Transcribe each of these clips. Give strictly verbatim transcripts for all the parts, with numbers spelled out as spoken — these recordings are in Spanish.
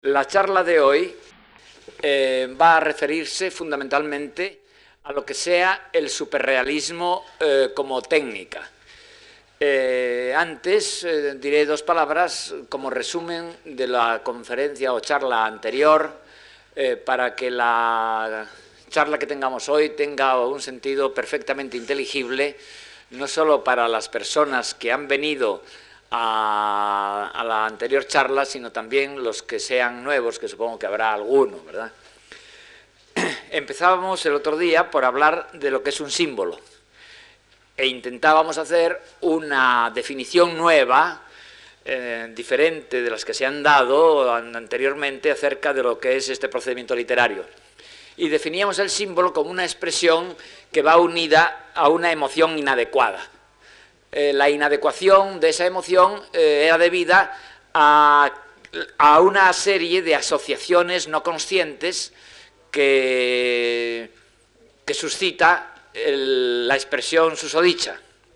La charla de hoy eh, va a referirse fundamentalmente a lo que sea el superrealismo eh, como técnica. Eh, antes eh, diré dos palabras como resumen de la conferencia o charla anterior eh, para que la charla que tengamos hoy tenga un sentido perfectamente inteligible, no solo para las personas que han venido a, a la anterior charla, sino también los que sean nuevos, que supongo que habrá alguno, ¿verdad? Empezábamos el otro día por hablar de lo que es un símbolo e intentábamos hacer una definición nueva, eh, diferente de las que se han dado anteriormente acerca de lo que es este procedimiento literario. Y definíamos el símbolo como una expresión que va unida a una emoción inadecuada. Eh, la inadecuación de esa emoción eh, era debida a, a una serie de asociaciones no conscientes que, que suscita el, la expresión susodicha.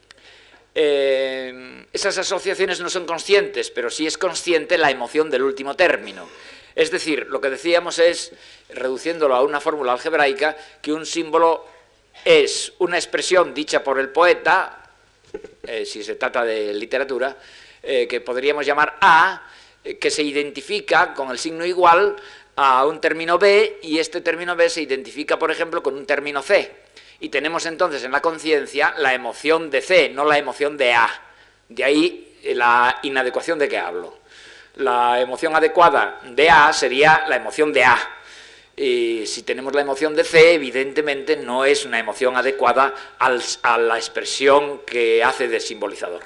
Eh, esas asociaciones no son conscientes, pero sí es consciente la emoción del último término. Es decir, lo que decíamos es, reduciéndolo a una fórmula algebraica, que un símbolo es una expresión dicha por el poeta, eh, si se trata de literatura, eh, que podríamos llamar A, eh, que se identifica con el signo igual a un término B, y este término B se identifica, por ejemplo, con un término C. Y tenemos entonces en la conciencia la emoción de C, no la emoción de A. De ahí la inadecuación de que hablo. La emoción adecuada de A sería la emoción de A. Y si tenemos la emoción de C, evidentemente no es una emoción adecuada al, a la expresión que hace de simbolizador.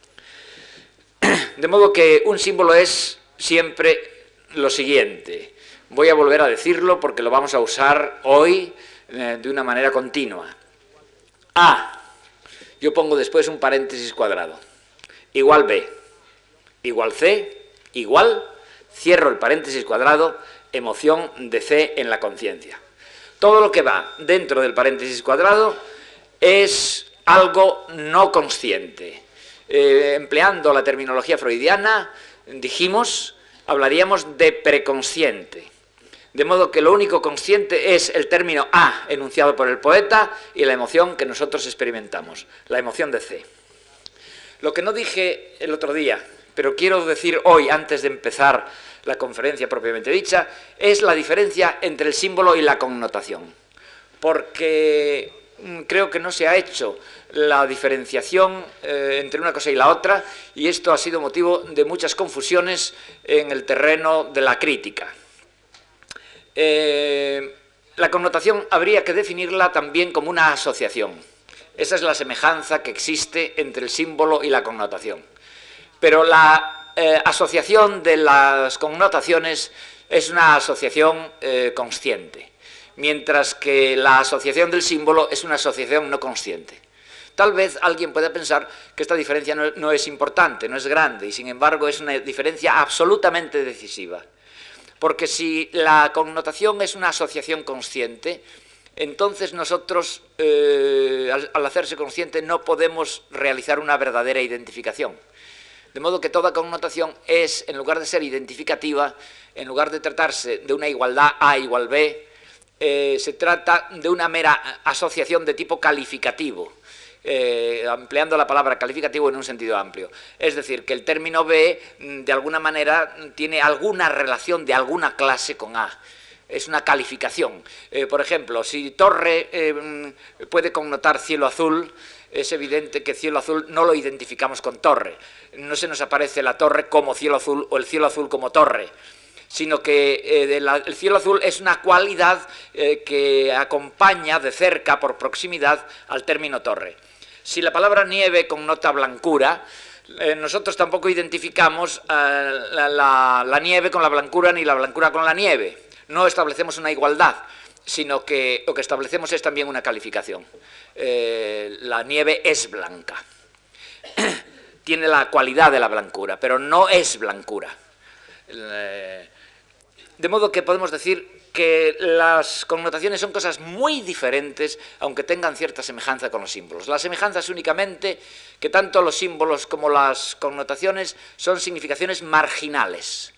De modo que un símbolo es siempre lo siguiente. Voy a volver a decirlo porque lo vamos a usar hoy eh, de una manera continua. A. Yo pongo después un paréntesis cuadrado. Igual B. Igual C. Igual. Cierro el paréntesis cuadrado. Emoción de C en la conciencia. Todo lo que va dentro del paréntesis cuadrado es algo no consciente. Eh, empleando la terminología freudiana, dijimos, hablaríamos de preconsciente. De modo que lo único consciente es el término A enunciado por el poeta y la emoción que nosotros experimentamos, la emoción de C. Lo que no dije el otro día, pero quiero decir hoy antes de empezar la conferencia propiamente dicha, es la diferencia entre el símbolo y la connotación. Porque creo que no se ha hecho la diferenciación eh, entre una cosa y la otra, y esto ha sido motivo de muchas confusiones en el terreno de la crítica. Eh, la connotación habría que definirla también como una asociación. Esa es la semejanza que existe entre el símbolo y la connotación. Pero la Eh, asociación de las connotaciones es una asociación eh, consciente, mientras que la asociación del símbolo es una asociación no consciente. Tal vez alguien pueda pensar que esta diferencia no, no es importante, no es grande, y sin embargo es una diferencia absolutamente decisiva. Porque si la connotación es una asociación consciente, entonces nosotros, eh, al, al hacerse consciente, no podemos realizar una verdadera identificación. De modo que toda connotación es, en lugar de ser identificativa, en lugar de tratarse de una igualdad A igual B, eh, se trata de una mera asociación de tipo calificativo, eh, empleando la palabra calificativo en un sentido amplio. Es decir, que el término B, de alguna manera, tiene alguna relación de alguna clase con A. Es una calificación. Eh, por ejemplo, si torre eh, puede connotar cielo azul, es evidente que cielo azul no lo identificamos con torre. No se nos aparece la torre como cielo azul o el cielo azul como torre, sino que eh, de la, el cielo azul es una cualidad eh, que acompaña de cerca, por proximidad, al término torre. Si la palabra nieve connota blancura, eh, nosotros tampoco identificamos eh, la, la, la nieve con la blancura ni la blancura con la nieve. No establecemos una igualdad, sino que lo que establecemos es también una calificación. Eh, la nieve es blanca. Tiene la cualidad de la blancura, pero no es blancura. Eh, de modo que podemos decir que las connotaciones son cosas muy diferentes, aunque tengan cierta semejanza con los símbolos. La semejanza es únicamente que tanto los símbolos como las connotaciones son significaciones marginales.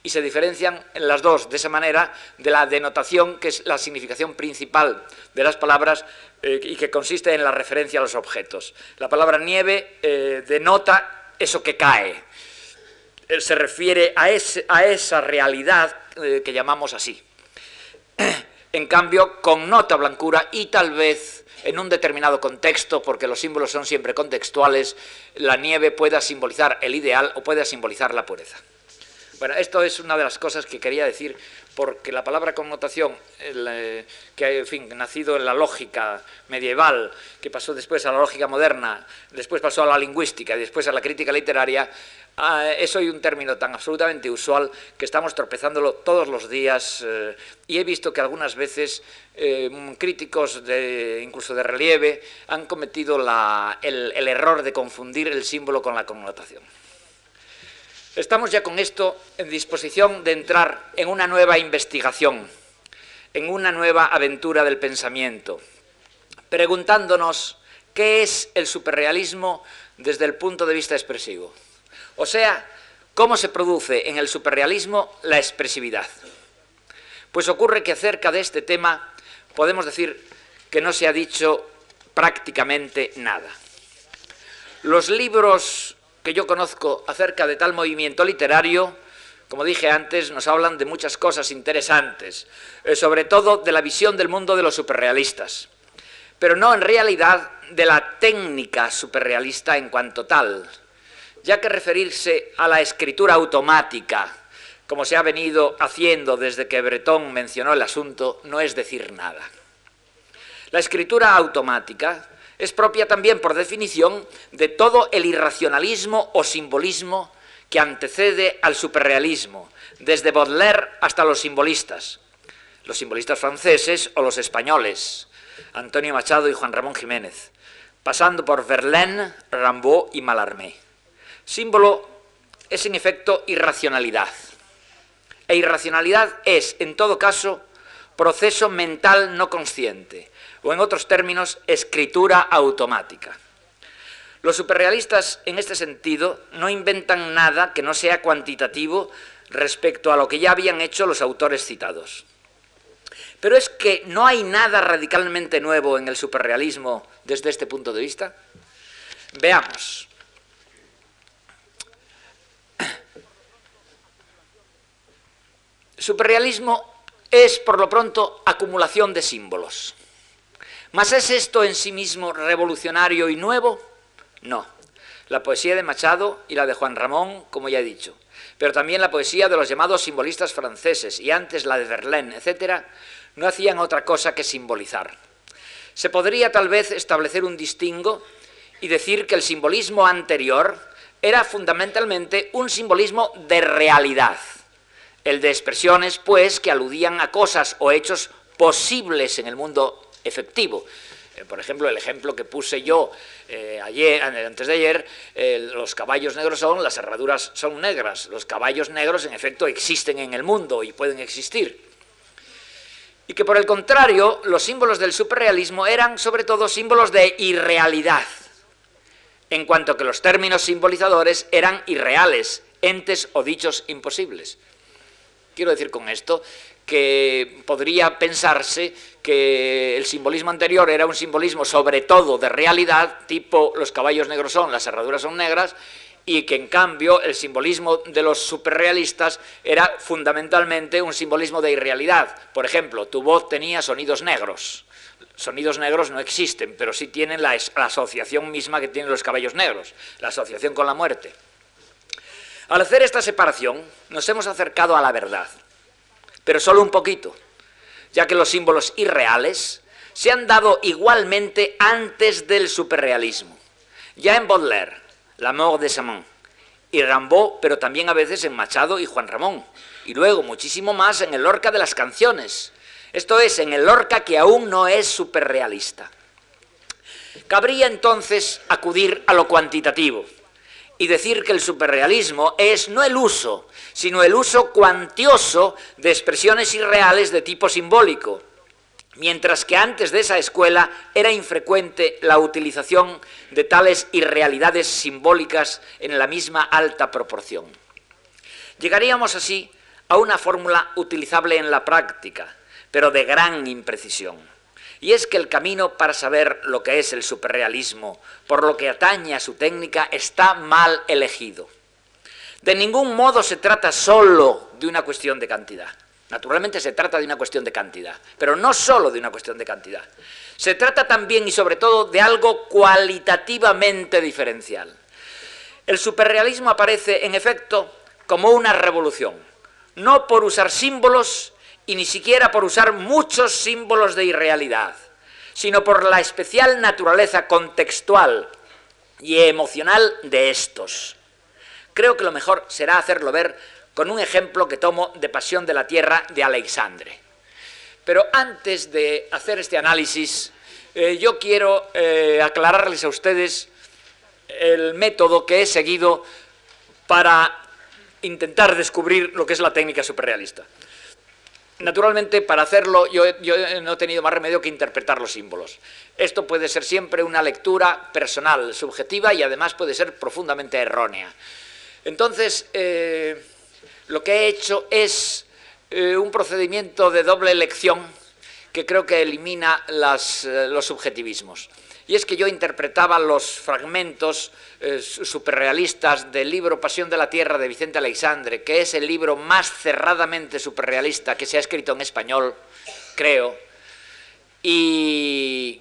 y se diferencian en las dos de esa manera de la denotación, que es la significación principal de las palabras eh, y que consiste en la referencia a los objetos. La palabra nieve eh, denota eso que cae, eh, se refiere a, ese, a esa realidad eh, que llamamos así. En cambio, connota blancura y tal vez en un determinado contexto, porque los símbolos son siempre contextuales, la nieve pueda simbolizar el ideal o pueda simbolizar la pureza. Bueno, esto es una de las cosas que quería decir, porque la palabra connotación, el, eh, que en fin, nacido en la lógica medieval, que pasó después a la lógica moderna, después pasó a la lingüística y después a la crítica literaria, eh, es hoy un término tan absolutamente usual que estamos tropezándolo todos los días, eh, y he visto que algunas veces eh, críticos de, incluso de relieve han cometido la, el, el error de confundir el símbolo con la connotación. Estamos ya con esto en disposición de entrar en una nueva investigación, en una nueva aventura del pensamiento, preguntándonos qué es el superrealismo desde el punto de vista expresivo. O sea, cómo se produce en el superrealismo la expresividad. Pues ocurre que acerca de este tema podemos decir que no se ha dicho prácticamente nada. Los libros que yo conozco acerca de tal movimiento literario, como dije antes, nos hablan de muchas cosas interesantes, eh, sobre todo de la visión del mundo de los superrealistas, pero no en realidad de la técnica superrealista en cuanto tal, ya que referirse a la escritura automática, como se ha venido haciendo desde que Breton mencionó el asunto, no es decir nada. La escritura automática es propia también, por definición, de todo el irracionalismo o simbolismo que antecede al superrealismo, desde Baudelaire hasta los simbolistas, los simbolistas franceses o los españoles, Antonio Machado y Juan Ramón Jiménez, pasando por Verlaine, Rimbaud y Mallarmé. Símbolo es, en efecto, irracionalidad. E irracionalidad es, en todo caso, proceso mental no consciente, o en otros términos, escritura automática. Los superrealistas, en este sentido, no inventan nada que no sea cuantitativo respecto a lo que ya habían hecho los autores citados. Pero es que no hay nada radicalmente nuevo en el superrealismo desde este punto de vista. Veamos. Superrealismo es, por lo pronto, acumulación de símbolos. ¿Mas es esto en sí mismo revolucionario y nuevo? No. La poesía de Machado y la de Juan Ramón, como ya he dicho, pero también la poesía de los llamados simbolistas franceses y antes la de Verlaine, etcétera, no hacían otra cosa que simbolizar. Se podría tal vez establecer un distingo y decir que el simbolismo anterior era fundamentalmente un simbolismo de realidad, el de expresiones, pues, que aludían a cosas o hechos posibles en el mundo efectivo. Eh, por ejemplo, el ejemplo que puse yo eh, ayer, antes de ayer, eh, los caballos negros son, las herraduras son negras. Los caballos negros, en efecto, existen en el mundo y pueden existir. Y que, por el contrario, los símbolos del superrealismo eran, sobre todo, símbolos de irrealidad, en cuanto que los términos simbolizadores eran irreales, entes o dichos imposibles. Quiero decir con esto que podría pensarse que el simbolismo anterior era un simbolismo sobre todo de realidad, tipo los caballos negros son, las herraduras son negras, y que en cambio el simbolismo de los superrealistas era fundamentalmente un simbolismo de irrealidad. Por ejemplo, tu voz tenía sonidos negros. Sonidos negros no existen, pero sí tienen la, la asociación misma que tienen los caballos negros, la asociación con la muerte. Al hacer esta separación, nos hemos acercado a la verdad, pero solo un poquito, ya que los símbolos irreales se han dado igualmente antes del superrealismo. Ya en Baudelaire, La mort de Saint-Amand, y Rimbaud, pero también a veces en Machado y Juan Ramón, y luego muchísimo más en el Lorca de las canciones, esto es, en el Lorca que aún no es superrealista. Cabría entonces acudir a lo cuantitativo y decir que el superrealismo es no el uso, sino el uso cuantioso de expresiones irreales de tipo simbólico, mientras que antes de esa escuela era infrecuente la utilización de tales irrealidades simbólicas en la misma alta proporción. Llegaríamos así a una fórmula utilizable en la práctica, pero de gran imprecisión. Y es que el camino para saber lo que es el superrealismo, por lo que atañe a su técnica, está mal elegido. De ningún modo se trata solo de una cuestión de cantidad. Naturalmente se trata de una cuestión de cantidad, pero no solo de una cuestión de cantidad. Se trata también y sobre todo de algo cualitativamente diferencial. El superrealismo aparece, en efecto, como una revolución, no por usar símbolos y ni siquiera por usar muchos símbolos de irrealidad, sino por la especial naturaleza contextual y emocional de estos. Creo que lo mejor será hacerlo ver con un ejemplo que tomo de Pasión de la Tierra de Aleixandre. Pero antes de hacer este análisis, eh, yo quiero eh, aclararles a ustedes el método que he seguido para intentar descubrir lo que es la técnica superrealista. Naturalmente, para hacerlo, yo, yo no he tenido más remedio que interpretar los símbolos. Esto puede ser siempre una lectura personal, subjetiva, y además puede ser profundamente errónea. Entonces, eh, lo que he hecho es eh, un procedimiento de doble elección que creo que elimina las, eh, los subjetivismos. Y es que yo interpretaba los fragmentos eh, superrealistas del libro Pasión de la Tierra de Vicente Aleixandre, que es el libro más cerradamente superrealista que se ha escrito en español, creo, y,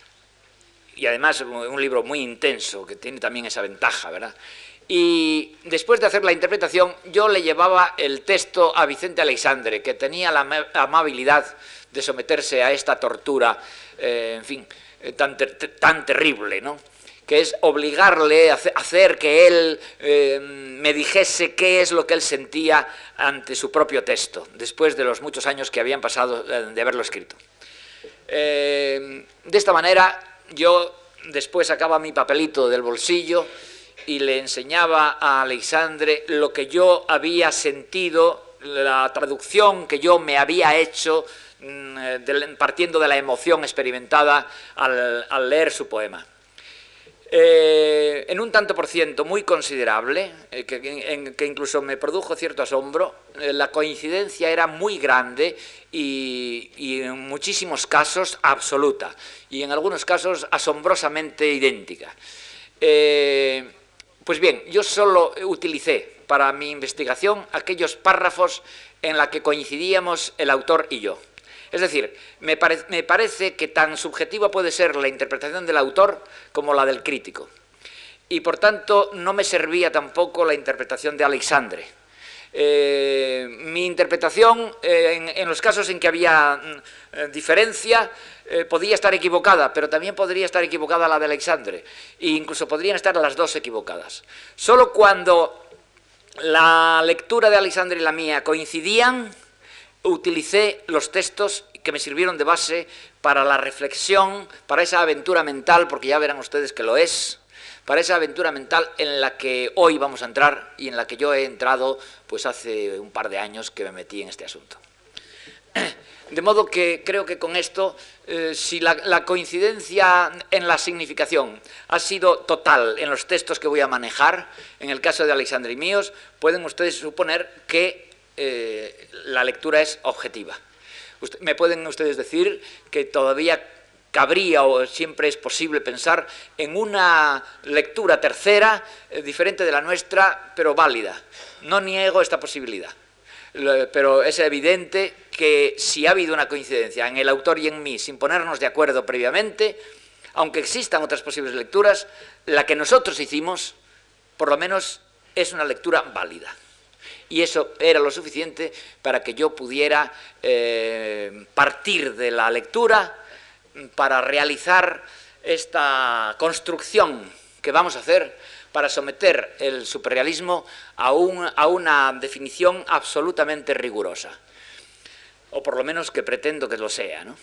y además un libro muy intenso, que tiene también esa ventaja, ¿verdad? Y después de hacer la interpretación, yo le llevaba el texto a Vicente Aleixandre, que tenía la amabilidad de someterse a esta tortura, eh, en fin, Tan, ter, tan terrible, ¿no? Que es obligarle a hacer que él eh, me dijese qué es lo que él sentía ante su propio texto, después de los muchos años que habían pasado de haberlo escrito. Eh, de esta manera, yo después sacaba mi papelito del bolsillo y le enseñaba a Aleixandre lo que yo había sentido, la traducción que yo me había hecho, partiendo de la emoción experimentada al, al leer su poema. Eh, en un tanto por ciento muy considerable, eh, que, en, que incluso me produjo cierto asombro, eh, la coincidencia era muy grande y, y en muchísimos casos absoluta, y en algunos casos asombrosamente idéntica. Eh, pues bien, yo solo utilicé para mi investigación aquellos párrafos en los que coincidíamos el autor y yo. Es decir, me, pare, me parece que tan subjetiva puede ser la interpretación del autor como la del crítico. Y por tanto no me servía tampoco la interpretación de Aleixandre. Eh, mi interpretación, eh, en, en los casos en que había eh, diferencia, eh, podía estar equivocada, pero también podría estar equivocada la de Aleixandre. E incluso podrían estar las dos equivocadas. Solo cuando la lectura de Aleixandre y la mía coincidían, utilicé los textos que me sirvieron de base para la reflexión, para esa aventura mental, porque ya verán ustedes que lo es, para esa aventura mental en la que hoy vamos a entrar y en la que yo he entrado pues hace un par de años que me metí en este asunto. De modo que creo que con esto, eh, si la, la coincidencia en la significación ha sido total en los textos que voy a manejar, en el caso de Aleixandre y míos, pueden ustedes suponer que Eh, la lectura es objetiva. Usted, me pueden ustedes decir que todavía cabría o siempre es posible pensar en una lectura tercera, eh, diferente de la nuestra, pero válida. No niego esta posibilidad, pero es evidente que si ha habido una coincidencia en el autor y en mí, sin ponernos de acuerdo previamente, aunque existan otras posibles lecturas, la que nosotros hicimos, por lo menos, es una lectura válida. Y eso era lo suficiente para que yo pudiera eh, partir de la lectura para realizar esta construcción que vamos a hacer para someter el superrealismo a, un, a una definición absolutamente rigurosa, o por lo menos que pretendo que lo sea, ¿no?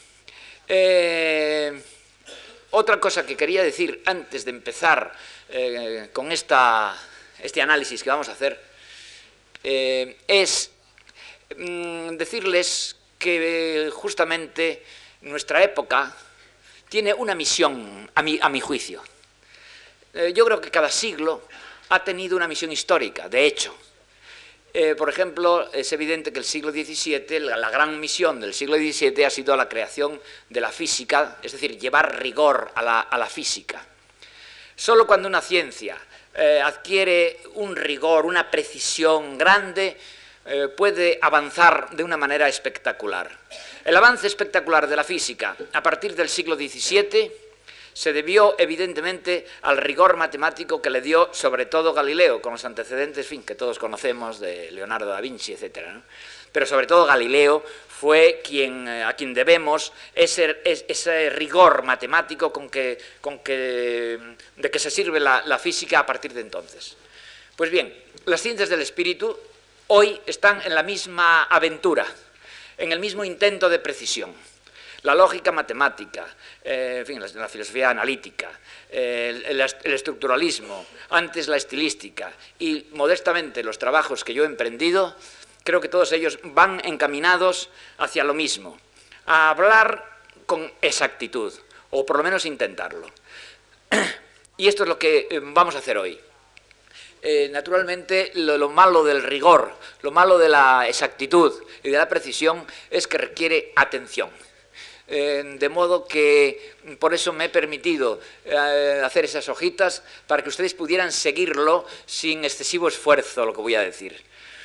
Eh, otra cosa que quería decir antes de empezar eh, con esta, este análisis que vamos a hacer, Eh, es mm, decirles que justamente nuestra época tiene una misión, a mi, a mi juicio. Eh, yo creo que cada siglo ha tenido una misión histórica, de hecho. eh, por ejemplo, es evidente que el siglo diecisiete, la, la gran misión del siglo diecisiete ha sido la creación de la física, es decir, llevar rigor a la, a la física. Solo cuando una ciencia eh, adquiere un rigor, una precisión grande, eh, puede avanzar de una manera espectacular. El avance espectacular de la física a partir del siglo diecisiete se debió, evidentemente, al rigor matemático que le dio, sobre todo, Galileo, con los antecedentes, en fin, que todos conocemos, de Leonardo da Vinci, etcétera, ¿no? Pero, sobre todo, Galileo fue quien, a quien debemos ese, ese rigor matemático con que, con que, de que se sirve la, la física a partir de entonces. Pues bien, las ciencias del espíritu hoy están en la misma aventura, en el mismo intento de precisión. La lógica matemática, eh, en fin, la, la filosofía analítica, eh, el, el estructuralismo, antes la estilística y, modestamente, los trabajos que yo he emprendido, creo que todos ellos van encaminados hacia lo mismo, a hablar con exactitud, o por lo menos intentarlo. Y esto es lo que eh, vamos a hacer hoy. Eh, naturalmente, lo, lo malo del rigor, lo malo de la exactitud y de la precisión es que requiere atención. Eh, de modo que por eso me he permitido eh, hacer esas hojitas para que ustedes pudieran seguirlo sin excesivo esfuerzo, lo que voy a decir.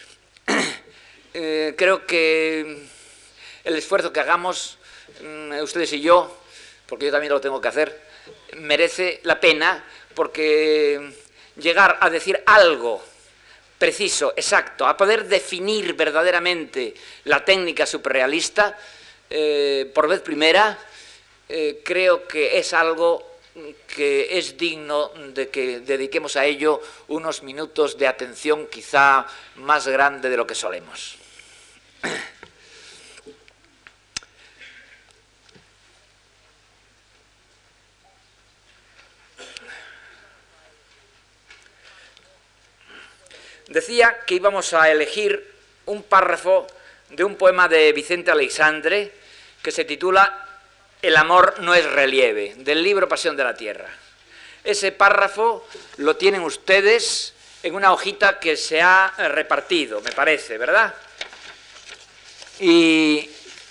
Eh, creo que el esfuerzo que hagamos, eh, ustedes y yo, porque yo también lo tengo que hacer, merece la pena, porque llegar a decir algo preciso, exacto, a poder definir verdaderamente la técnica superrealista, Eh, por vez primera, eh, creo que es algo que es digno de que dediquemos a ello unos minutos de atención quizá más grande de lo que solemos. Decía que íbamos a elegir un párrafo de un poema de Vicente Aleixandre que se titula El amor no es relieve, del libro Pasión de la Tierra. Ese párrafo lo tienen ustedes en una hojita que se ha repartido, me parece, ¿verdad? Y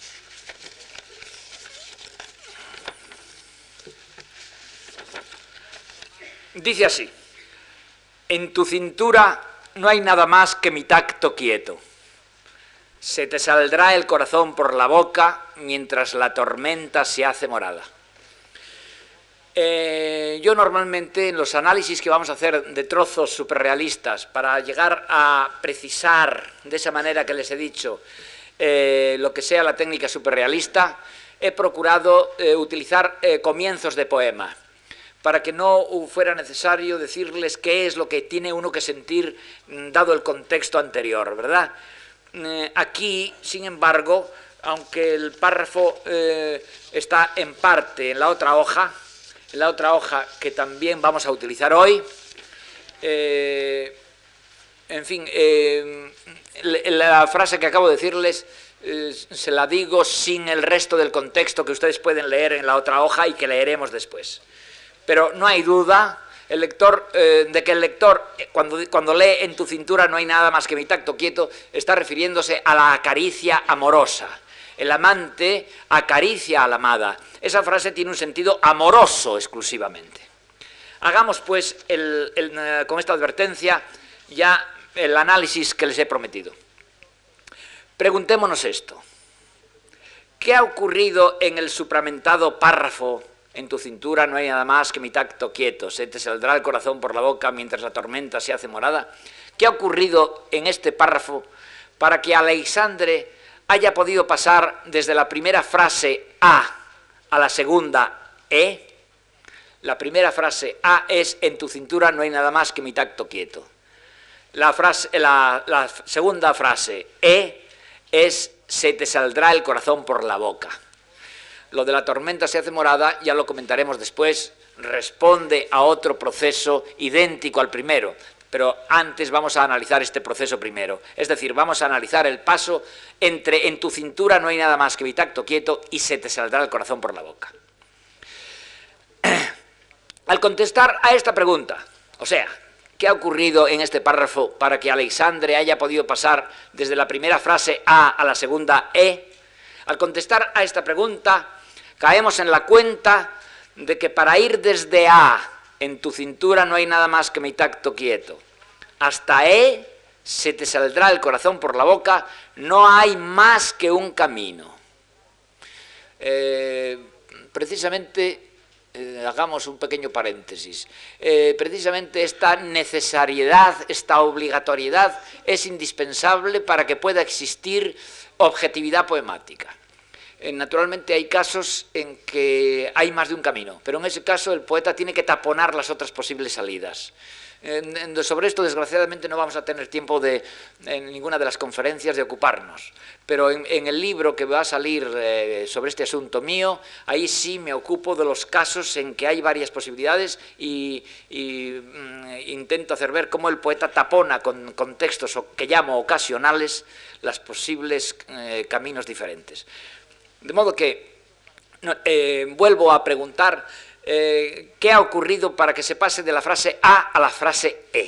dice así: en tu cintura no hay nada más que mi tacto quieto. Se te saldrá el corazón por la boca mientras la tormenta se hace morada. Eh, yo normalmente en los análisis que vamos a hacer de trozos superrealistas para llegar a precisar de esa manera que les he dicho eh, lo que sea la técnica superrealista, he procurado eh, utilizar eh, comienzos de poema para que no fuera necesario decirles qué es lo que tiene uno que sentir dado el contexto anterior, ¿verdad? Eh, aquí, sin embargo, aunque el párrafo eh, está en parte en la otra hoja, en la otra hoja que también vamos a utilizar hoy, eh, en fin, eh, la frase que acabo de decirles eh, se la digo sin el resto del contexto que ustedes pueden leer en la otra hoja y que leeremos después. Pero no hay duda el lector, eh, de que el lector, cuando, cuando lee en tu cintura no hay nada más que mi tacto quieto, está refiriéndose a la acaricia amorosa. El amante acaricia a la amada. Esa frase tiene un sentido amoroso exclusivamente. Hagamos, pues, el, el, con esta advertencia, ya el análisis que les he prometido. Preguntémonos esto. ¿Qué ha ocurrido en el supramentado párrafo? En tu cintura no hay nada más que mi tacto quieto, se te saldrá el corazón por la boca mientras la tormenta se hace morada. ¿Qué ha ocurrido en este párrafo para que Aleixandre haya podido pasar desde la primera frase A a la segunda E? La primera frase A es en tu cintura no hay nada más que mi tacto quieto. La, frase, la, la segunda frase E es se te saldrá el corazón por la boca. Lo de la tormenta se hace morada, ya lo comentaremos después, responde a otro proceso idéntico al primero, pero antes vamos a analizar este proceso primero. Es decir, vamos a analizar el paso entre en tu cintura no hay nada más que mi tacto quieto y se te saldrá el corazón por la boca. Al contestar a esta pregunta, o sea, ¿Qué ha ocurrido en este párrafo para que Aleixandre haya podido pasar desde la primera frase A a la segunda E? Al contestar a esta pregunta, caemos en la cuenta de que para ir desde A, en tu cintura no hay nada más que mi tacto quieto, hasta E, se te saldrá el corazón por la boca, no hay más que un camino. Eh, precisamente... Eh, hagamos un pequeño paréntesis. Eh, precisamente esta necesariedad, esta obligatoriedad es indispensable para que pueda existir objetividad poemática. Eh, naturalmente hay casos en que hay más de un camino, pero en ese caso el poeta tiene que taponar las otras posibles salidas. Eh, sobre esto, desgraciadamente, no vamos a tener tiempo de, en ninguna de las conferencias de ocuparnos, pero en, en el libro que va a salir eh, sobre este asunto mío, ahí sí me ocupo de los casos en que hay varias posibilidades y, y mm, intento hacer ver cómo el poeta tapona con contextos que llamo ocasionales los posibles eh, caminos diferentes. De modo que no, eh, vuelvo a preguntar Eh, ¿qué ha ocurrido para que se pase de la frase A a la frase E?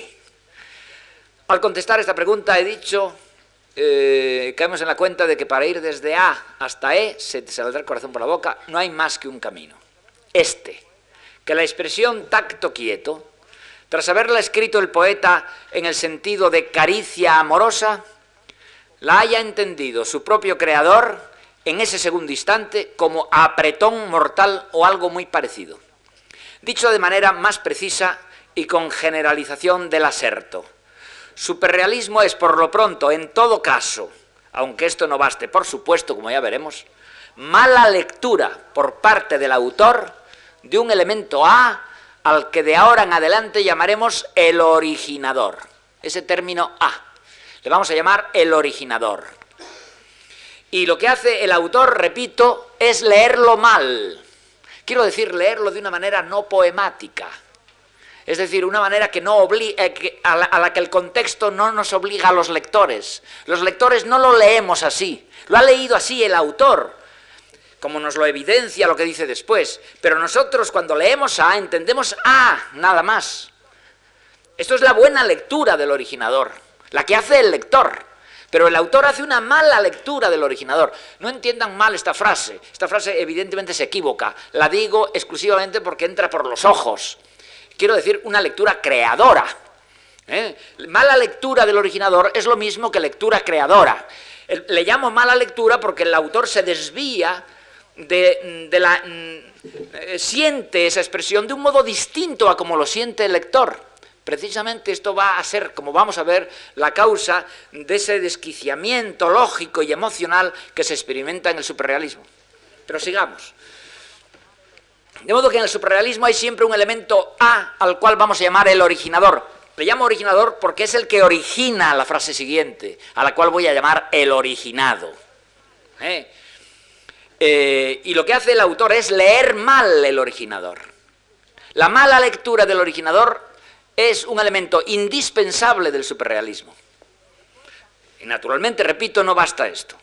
Al contestar esta pregunta he dicho, eh, caemos en la cuenta de que para ir desde A hasta E, se te saldrá el corazón por la boca, no hay más que un camino. Este, que la expresión tacto quieto, tras haberla escrito el poeta en el sentido de caricia amorosa, la haya entendido su propio creador en ese segundo instante como apretón mortal o algo muy parecido. Dicho de manera más precisa y con generalización del aserto, superrealismo es por lo pronto, en todo caso, aunque esto no baste, por supuesto, como ya veremos, mala lectura por parte del autor de un elemento A al que de ahora en adelante llamaremos el originador. Ese término A, le vamos a llamar el originador. Y lo que hace el autor, repito, es leerlo mal. Quiero decir, leerlo de una manera no poemática. Es decir, una manera que no obliga, eh, que, a, la, a la que el contexto no nos obliga a los lectores. Los lectores no lo leemos así. Lo ha leído así el autor, como nos lo evidencia lo que dice después. Pero nosotros, cuando leemos A, entendemos A, nada más. Esto es la buena lectura del originador, la que hace el lector. Pero el autor hace una mala lectura del originador. No entiendan mal esta frase. Esta frase evidentemente se equivoca. La digo exclusivamente porque entra por los ojos. Quiero decir, una lectura creadora. ¿Eh? Mala lectura del originador es lo mismo que lectura creadora. El, le llamo mala lectura porque el autor se desvía de, de la... Eh, siente esa expresión de un modo distinto a como lo siente el lector. Precisamente esto va a ser, como vamos a ver, la causa de ese desquiciamiento lógico y emocional que se experimenta en el superrealismo. Pero sigamos. De modo que en el superrealismo hay siempre un elemento A al cual vamos a llamar el originador. Le llamo originador porque es el que origina la frase siguiente, a la cual voy a llamar el originado. ¿Eh? Eh, y lo que hace el autor es leer mal el originador. La mala lectura del originador es un elemento indispensable del superrealismo. Y naturalmente, repito, no basta esto.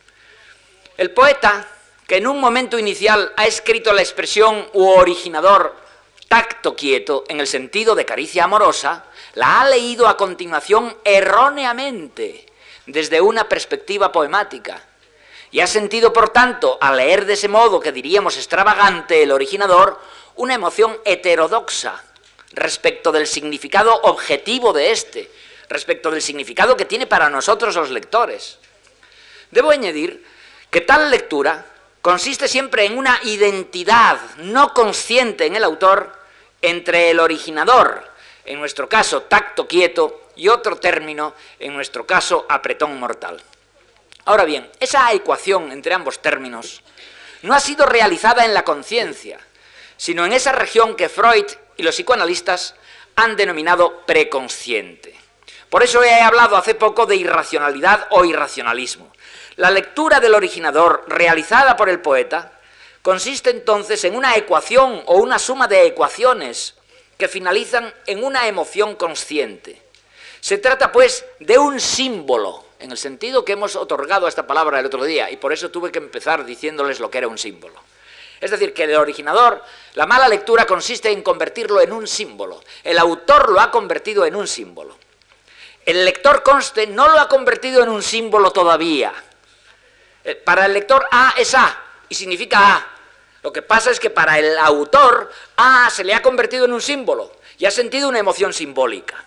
El poeta, que en un momento inicial ha escrito la expresión u originador tacto quieto, en el sentido de caricia amorosa, la ha leído a continuación erróneamente, desde una perspectiva poemática, y ha sentido, por tanto, al leer de ese modo que diríamos extravagante el originador, una emoción heterodoxa, respecto del significado objetivo de este, respecto del significado que tiene para nosotros los lectores. Debo añadir que tal lectura consiste siempre en una identidad no consciente en el autor entre el originador, en nuestro caso tacto quieto, y otro término, en nuestro caso apretón mortal. Ahora bien, esa ecuación entre ambos términos no ha sido realizada en la conciencia, sino en esa región que Freud y los psicoanalistas han denominado preconsciente. Por eso he hablado hace poco de irracionalidad o irracionalismo. La lectura del originador realizada por el poeta consiste entonces en una ecuación o una suma de ecuaciones que finalizan en una emoción consciente. Se trata pues de un símbolo, en el sentido que hemos otorgado a esta palabra el otro día, y por eso tuve que empezar diciéndoles lo que era un símbolo. Es decir, que el originador, la mala lectura consiste en convertirlo en un símbolo. El autor lo ha convertido en un símbolo. El lector, conste, no lo ha convertido en un símbolo todavía. Para el lector A es A y significa A. Lo que pasa es que para el autor A se le ha convertido en un símbolo y ha sentido una emoción simbólica.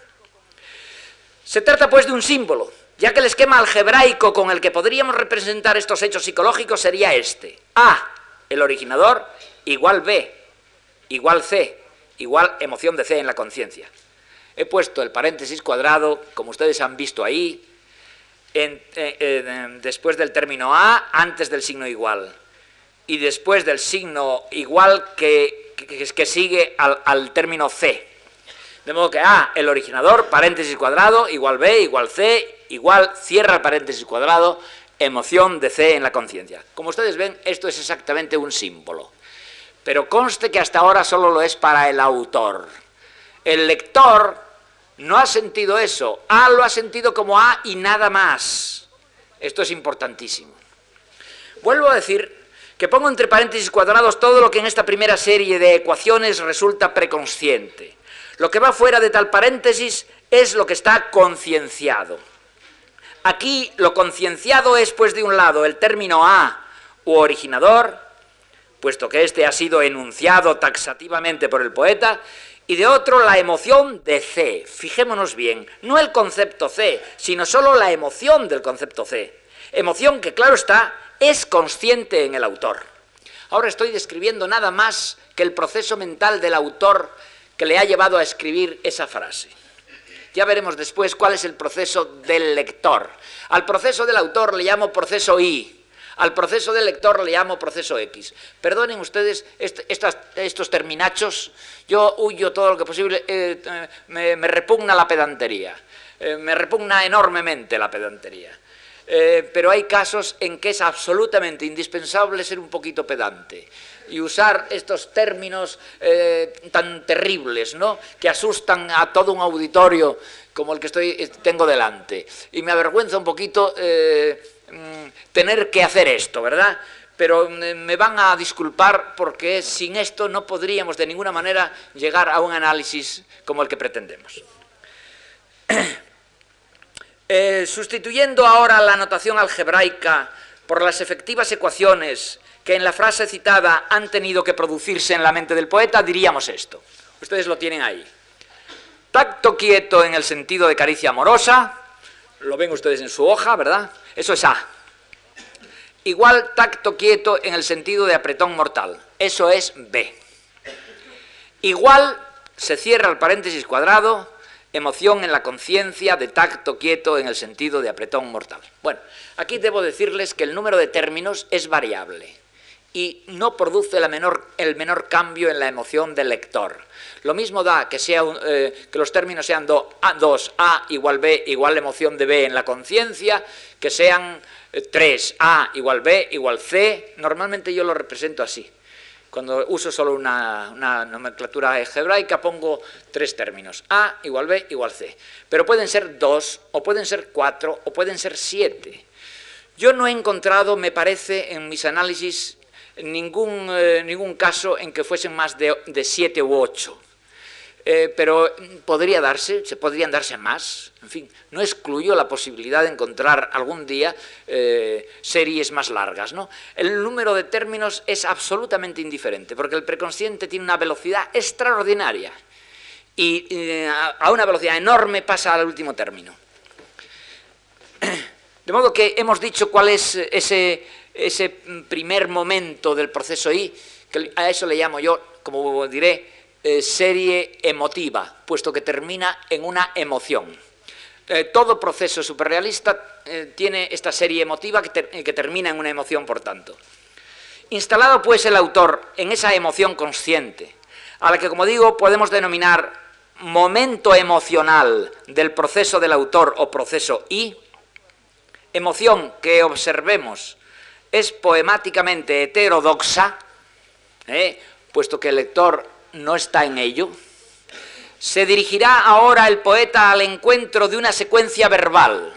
Se trata pues de un símbolo, ya que el esquema algebraico con el que podríamos representar estos hechos psicológicos sería este. A, el originador, igual B, igual C, igual emoción de C en la conciencia. He puesto el paréntesis cuadrado, como ustedes han visto ahí, en, eh, eh, después del término A, antes del signo igual, y después del signo igual que, que, que sigue al, al término C. De modo que A, el originador, paréntesis cuadrado, igual B, igual C, igual, cierra el paréntesis cuadrado, emoción de C en la conciencia. Como ustedes ven, esto es exactamente un símbolo. Pero conste que hasta ahora solo lo es para el autor. El lector no ha sentido eso. A lo ha sentido como A y nada más. Esto es importantísimo. Vuelvo a decir que pongo entre paréntesis cuadrados todo lo que en esta primera serie de ecuaciones resulta preconsciente. Lo que va fuera de tal paréntesis es lo que está concienciado. Aquí lo concienciado es, pues, de un lado el término A u originador, puesto que éste ha sido enunciado taxativamente por el poeta, y de otro la emoción de C. Fijémonos bien, no el concepto C, sino solo la emoción del concepto C. Emoción que, claro está, es consciente en el autor. Ahora estoy describiendo nada más que el proceso mental del autor que le ha llevado a escribir esa frase. Ya veremos después cuál es el proceso del lector. Al proceso del autor le llamo proceso Y. Al proceso del lector le llamo proceso X. Perdonen ustedes est estas, estos terminachos, yo huyo todo lo que posible, eh, eh, me, me repugna la pedantería, eh, me repugna enormemente la pedantería. Eh, pero hay casos en que es absolutamente indispensable ser un poquito pedante y usar estos términos eh, tan terribles, ¿no?, que asustan a todo un auditorio como el que estoy, tengo delante. Y me avergüenza un poquito eh, tener que hacer esto, ¿verdad? Pero me van a disculpar porque sin esto no podríamos de ninguna manera llegar a un análisis como el que pretendemos. Eh, sustituyendo ahora la notación algebraica por las efectivas ecuaciones que en la frase citada han tenido que producirse en la mente del poeta, diríamos esto. Ustedes lo tienen ahí. Tacto quieto en el sentido de caricia amorosa, lo ven ustedes en su hoja, ¿verdad? Eso es A. Igual tacto quieto en el sentido de apretón mortal, eso es B. Igual, se cierra el paréntesis cuadrado, emoción en la conciencia de tacto quieto en el sentido de apretón mortal. Bueno, aquí debo decirles que el número de términos es variable y no produce la menor, el menor cambio en la emoción del lector. Lo mismo da que, sea, eh, que los términos sean dos A igual B igual emoción de B en la conciencia, que sean eh, tres A igual B igual C. Normalmente yo lo represento así. Cuando uso solo una, una nomenclatura algebraica pongo tres términos, A igual B igual C. Pero pueden ser dos, o pueden ser cuatro, o pueden ser siete. Yo no he encontrado, me parece, en mis análisis, ningún, eh, ningún caso en que fuesen más de, de siete u ocho. Eh, pero podría darse, se podrían darse más, en fin, no excluyo la posibilidad de encontrar algún día eh, series más largas, ¿no? El número de términos es absolutamente indiferente, porque el preconsciente tiene una velocidad extraordinaria y eh, a una velocidad enorme pasa al último término. De modo que hemos dicho cuál es ese, ese primer momento del proceso I, que a eso le llamo yo, como diré, Eh, serie emotiva, puesto que termina en una emoción. Eh, todo proceso superrealista eh, tiene esta serie emotiva que, ter que termina en una emoción, por tanto. Instalado pues el autor en esa emoción consciente, a la que, como digo, podemos denominar momento emocional del proceso del autor o proceso I, emoción que observemos es poemáticamente heterodoxa, eh, puesto que el lector no está en ello, se dirigirá ahora el poeta al encuentro de una secuencia verbal,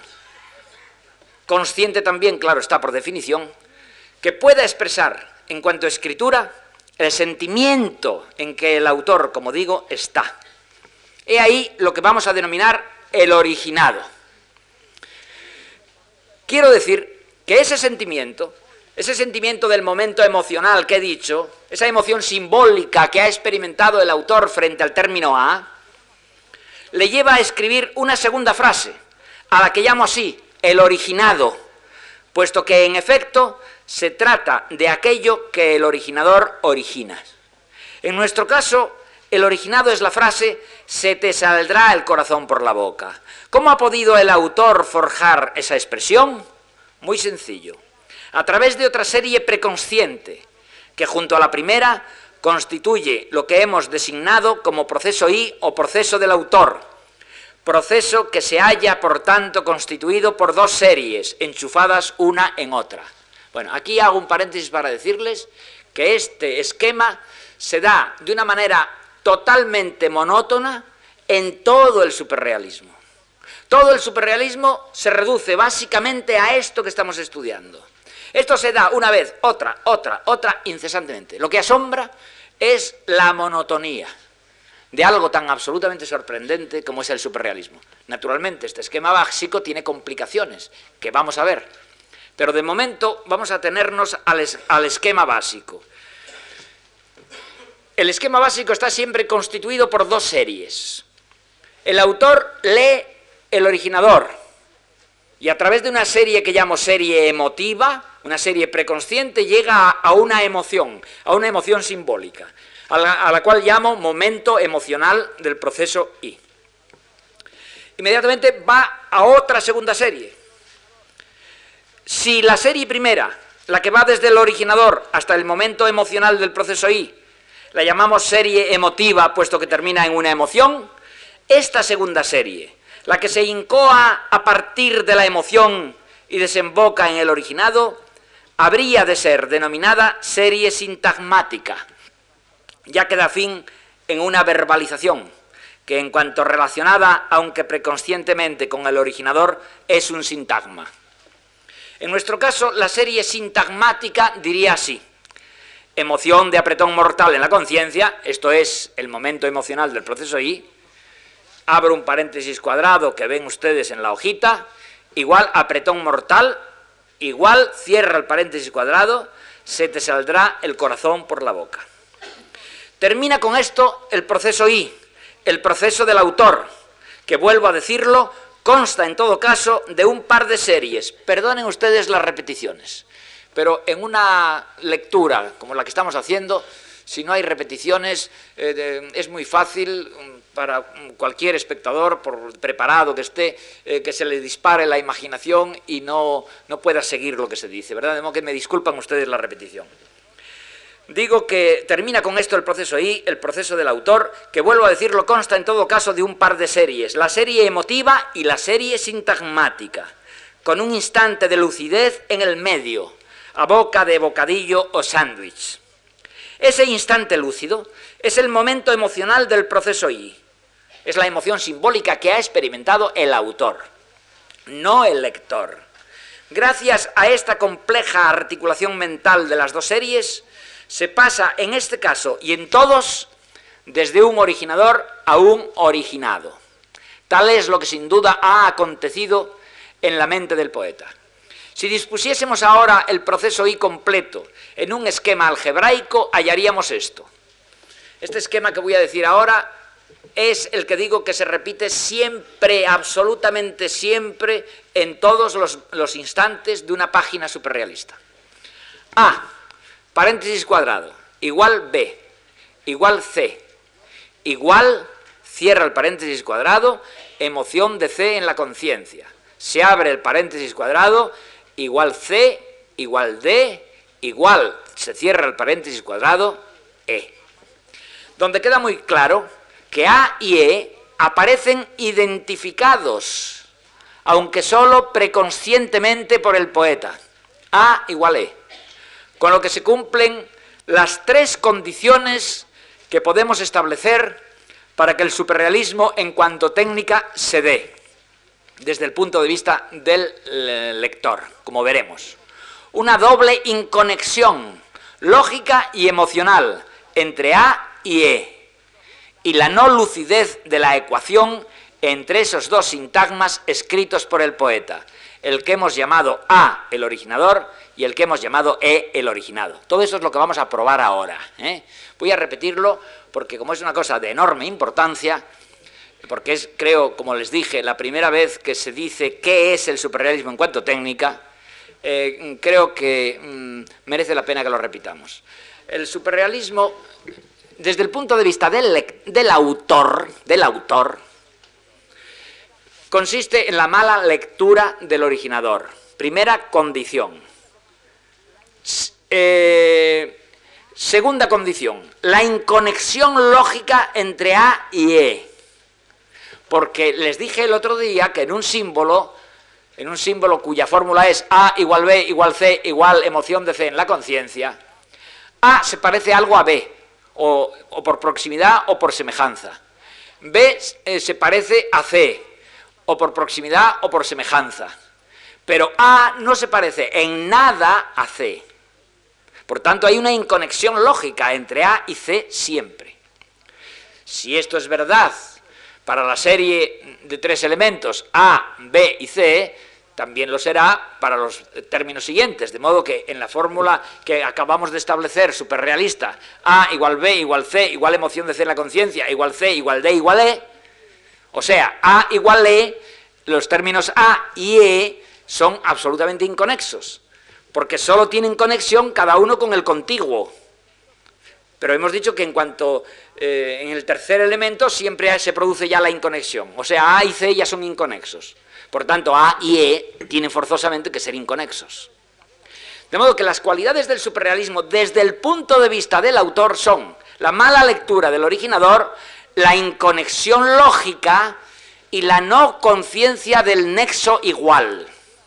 consciente también, claro está por definición, que pueda expresar en cuanto a escritura el sentimiento en que el autor, como digo, está. He ahí lo que vamos a denominar el originado. Quiero decir que ese sentimiento, ese sentimiento del momento emocional que he dicho, esa emoción simbólica que ha experimentado el autor frente al término A, le lleva a escribir una segunda frase, a la que llamo así, el originado, puesto que en efecto se trata de aquello que el originador origina. En nuestro caso, el originado es la frase «se te saldrá el corazón por la boca». ¿Cómo ha podido el autor forjar esa expresión? Muy sencillo. A través de otra serie preconsciente, que junto a la primera constituye lo que hemos designado como proceso I o proceso del autor, proceso que se halla, por tanto, constituido por dos series, enchufadas una en otra. Bueno, aquí hago un paréntesis para decirles que este esquema se da de una manera totalmente monótona en todo el superrealismo. Todo el superrealismo se reduce básicamente a esto que estamos estudiando. Esto se da una vez, otra, otra, otra, incesantemente. Lo que asombra es la monotonía de algo tan absolutamente sorprendente como es el superrealismo. Naturalmente, este esquema básico tiene complicaciones, que vamos a ver, pero de momento vamos a atenernos al, es, al esquema básico. El esquema básico está siempre constituido por dos series. El autor lee el originador y a través de una serie que llamo serie emotiva, una serie preconsciente, llega a una emoción, a una emoción simbólica, a la, a la cual llamo momento emocional del proceso I. Inmediatamente va a otra segunda serie. Si la serie primera, la que va desde el originador hasta el momento emocional del proceso I, la llamamos serie emotiva, puesto que termina en una emoción, esta segunda serie, la que se incoa a partir de la emoción y desemboca en el originado, habría de ser denominada serie sintagmática, ya que da fin en una verbalización, que en cuanto relacionada, aunque preconscientemente, con el originador, es un sintagma. En nuestro caso, la serie sintagmática diría así: emoción de apretón mortal en la conciencia, esto es el momento emocional del proceso I, abro un paréntesis cuadrado que ven ustedes en la hojita, igual apretón mortal, igual, cierra el paréntesis cuadrado, se te saldrá el corazón por la boca. Termina con esto el proceso I, el proceso del autor, que vuelvo a decirlo, consta en todo caso de un par de series. Perdonen ustedes las repeticiones, pero en una lectura como la que estamos haciendo, si no hay repeticiones, eh, de, es muy fácil para cualquier espectador, por preparado que esté, eh, que se le dispare la imaginación y no, no pueda seguir lo que se dice, ¿verdad? De modo que me disculpan ustedes la repetición. Digo que termina con esto el proceso I, el proceso del autor, que vuelvo a decirlo, consta en todo caso de un par de series, la serie emotiva y la serie sintagmática, con un instante de lucidez en el medio, a boca de bocadillo o sándwich. Ese instante lúcido es el momento emocional del proceso I, es la emoción simbólica que ha experimentado el autor, no el lector. Gracias a esta compleja articulación mental de las dos series, se pasa en este caso y en todos desde un originador a un originado. Tal es lo que sin duda ha acontecido en la mente del poeta. Si dispusiésemos ahora el proceso I completo en un esquema algebraico, hallaríamos esto. Este esquema que voy a decir ahora es el que digo que se repite siempre, absolutamente siempre, en todos los, los instantes de una página superrealista. A, paréntesis cuadrado, igual B, igual C, igual, cierra el paréntesis cuadrado, emoción de C en la conciencia. Se abre el paréntesis cuadrado, igual C, igual D, igual, se cierra el paréntesis cuadrado, E. Donde queda muy claro que A y E aparecen identificados, aunque solo preconscientemente por el poeta. A igual E. Con lo que se cumplen las tres condiciones que podemos establecer para que el superrealismo en cuanto técnica se dé, desde el punto de vista del lector, como veremos. Una doble inconexión, lógica y emocional entre A y E, y la no lucidez de la ecuación entre esos dos sintagmas escritos por el poeta, el que hemos llamado A, el originador, y el que hemos llamado E, el originado. Todo eso es lo que vamos a probar ahora, ¿eh? Voy a repetirlo porque como es una cosa de enorme importancia, porque es, creo, como les dije, la primera vez que se dice qué es el superrealismo en cuanto técnica, eh, creo que mm, merece la pena que lo repitamos. El superrealismo, desde el punto de vista del, del autor, del autor, consiste en la mala lectura del originador. Primera condición. Eh, segunda condición, la inconexión lógica entre A y E. Porque les dije el otro día que en un símbolo, en un símbolo cuya fórmula es A igual B igual C igual emoción de C en la conciencia, A se parece algo a B, o, o por proximidad o por semejanza. B eh, se parece a C, o por proximidad o por semejanza. Pero A no se parece en nada a C. Por tanto, hay una inconexión lógica entre A y C siempre. Si esto es verdad para la serie de tres elementos A, B y C, también lo será para los términos siguientes, de modo que en la fórmula que acabamos de establecer, superrealista, A igual B igual C igual emoción de C en la conciencia, igual C igual D igual E, o sea, A igual E, los términos A y E son absolutamente inconexos, porque solo tienen conexión cada uno con el contiguo. Pero hemos dicho que en cuanto eh, en el tercer elemento siempre se produce ya la inconexión, o sea, A y C ya son inconexos. Por tanto, A y E tienen forzosamente que ser inconexos. De modo que las cualidades del superrealismo desde el punto de vista del autor son la mala lectura del originador, la inconexión lógica y la no conciencia del nexo igual.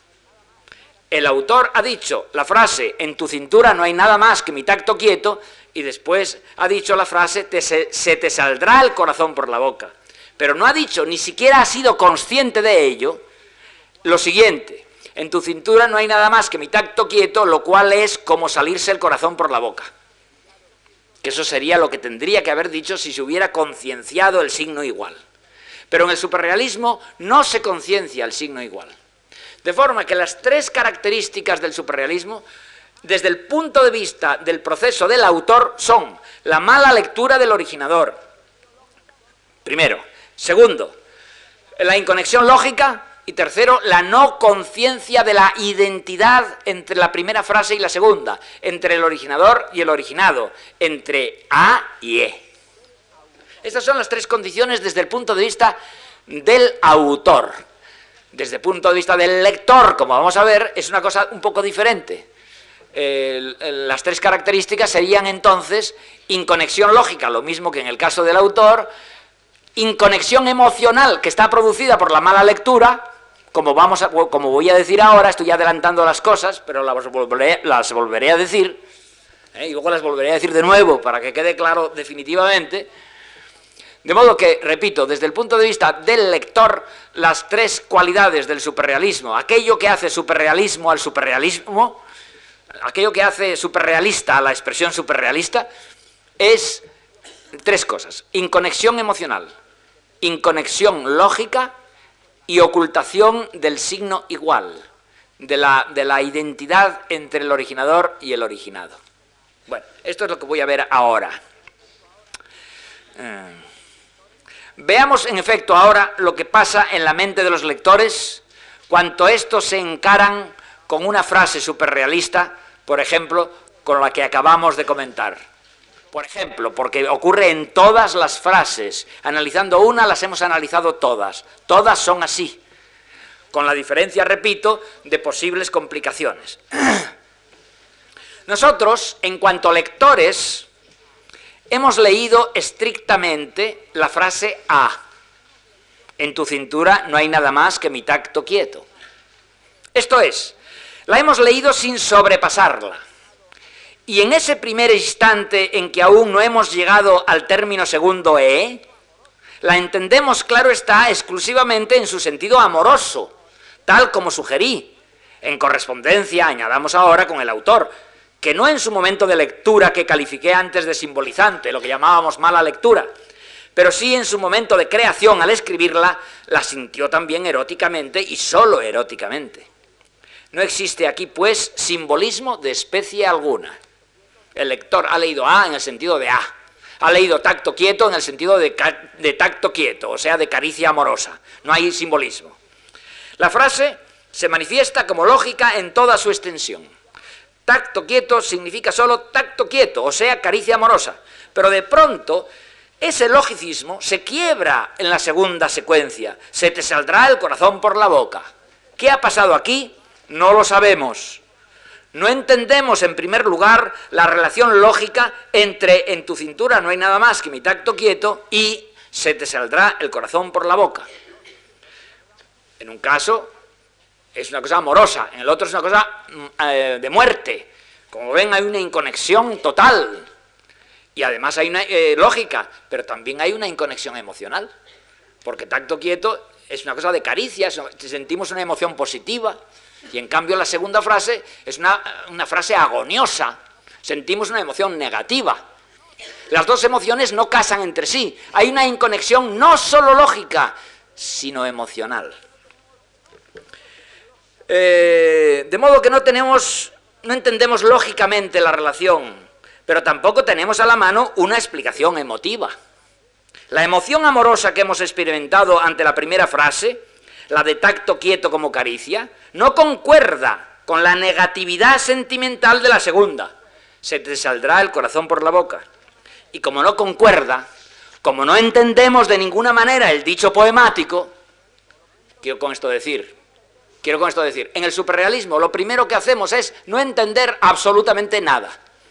El autor ha dicho la frase, en tu cintura no hay nada más que mi tacto quieto, y después ha dicho la frase, te se, se te saldrá el corazón por la boca. Pero no ha dicho, ni siquiera ha sido consciente de ello, lo siguiente, en tu cintura no hay nada más que mi tacto quieto, lo cual es como salirse el corazón por la boca. Que eso sería lo que tendría que haber dicho si se hubiera concienciado el signo igual. Pero en el superrealismo no se conciencia el signo igual. De forma que las tres características del superrealismo, desde el punto de vista del proceso del autor, son la mala lectura del originador, primero. Segundo, la inconexión lógica. Y tercero, la no conciencia de la identidad entre la primera frase y la segunda, entre el originador y el originado, entre A y E. Estas son las tres condiciones desde el punto de vista del autor. Desde el punto de vista del lector, como vamos a ver, es una cosa un poco diferente. Eh, las tres características serían entonces inconexión lógica, lo mismo que en el caso del autor, inconexión emocional que está producida por la mala lectura, como, vamos a, como voy a decir ahora, estoy adelantando las cosas, pero las volveré, las volveré a decir, ¿eh? Y luego las volveré a decir de nuevo para que quede claro definitivamente. De modo que, repito, desde el punto de vista del lector, las tres cualidades del superrealismo, aquello que hace superrealismo al superrealismo, aquello que hace superrealista a la expresión superrealista, es tres cosas: inconexión emocional, inconexión lógica y ocultación del signo igual, de la, de la identidad entre el originador y el originado. Bueno, esto es lo que voy a ver ahora. Eh, veamos en efecto ahora lo que pasa en la mente de los lectores cuando estos se encaran con una frase superrealista, por ejemplo, con la que acabamos de comentar. Por ejemplo, porque ocurre en todas las frases. Analizando una, las hemos analizado todas. Todas son así. Con la diferencia, repito, de posibles complicaciones. Nosotros, en cuanto lectores, hemos leído estrictamente la frase A. En tu cintura no hay nada más que mi tacto quieto. Esto es, la hemos leído sin sobrepasarla. Y en ese primer instante en que aún no hemos llegado al término segundo E, la entendemos, claro está, exclusivamente en su sentido amoroso, tal como sugerí, en correspondencia, añadamos ahora, con el autor, que no en su momento de lectura, que califiqué antes de simbolizante, lo que llamábamos mala lectura, pero sí en su momento de creación, al escribirla, la sintió también eróticamente y solo eróticamente. No existe aquí, pues, simbolismo de especie alguna. El lector ha leído A en el sentido de A, ha leído tacto quieto en el sentido de, de tacto quieto, o sea, de caricia amorosa. No hay simbolismo. La frase se manifiesta como lógica en toda su extensión. Tacto quieto significa solo tacto quieto, o sea, caricia amorosa. Pero de pronto, ese logicismo se quiebra en la segunda secuencia. Se te saldrá el corazón por la boca. ¿Qué ha pasado aquí? No lo sabemos. No entendemos, en primer lugar, la relación lógica entre en tu cintura no hay nada más que mi tacto quieto y se te saldrá el corazón por la boca. En un caso es una cosa amorosa, en el otro es una cosa eh, de muerte. Como ven, hay una inconexión total. Y además hay una eh, lógica, pero también hay una inconexión emocional. Porque tacto quieto es una cosa de caricias, sentimos una emoción positiva. Y en cambio la segunda frase es una, una frase agoniosa, sentimos una emoción negativa. Las dos emociones no casan entre sí, hay una inconexión no solo lógica, sino emocional. Eh, de modo que no tenemos, no entendemos lógicamente la relación, pero tampoco tenemos a la mano una explicación emotiva. La emoción amorosa que hemos experimentado ante la primera frase, la de tacto quieto como caricia, no concuerda con la negatividad sentimental de la segunda. Se te saldrá el corazón por la boca. Y como no concuerda, como no entendemos de ninguna manera el dicho poemático, quiero con esto decir, quiero con esto decir, en el superrealismo lo primero que hacemos es no entender absolutamente nada.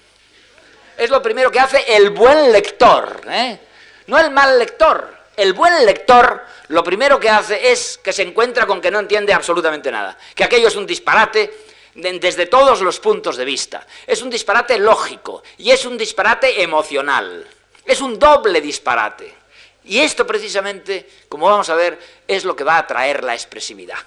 Es lo primero que hace el buen lector, ¿eh? No el mal lector. El buen lector lo primero que hace es que se encuentra con que no entiende absolutamente nada, que aquello es un disparate desde todos los puntos de vista, es un disparate lógico y es un disparate emocional, es un doble disparate. Y esto precisamente, como vamos a ver, es lo que va a traer la expresividad.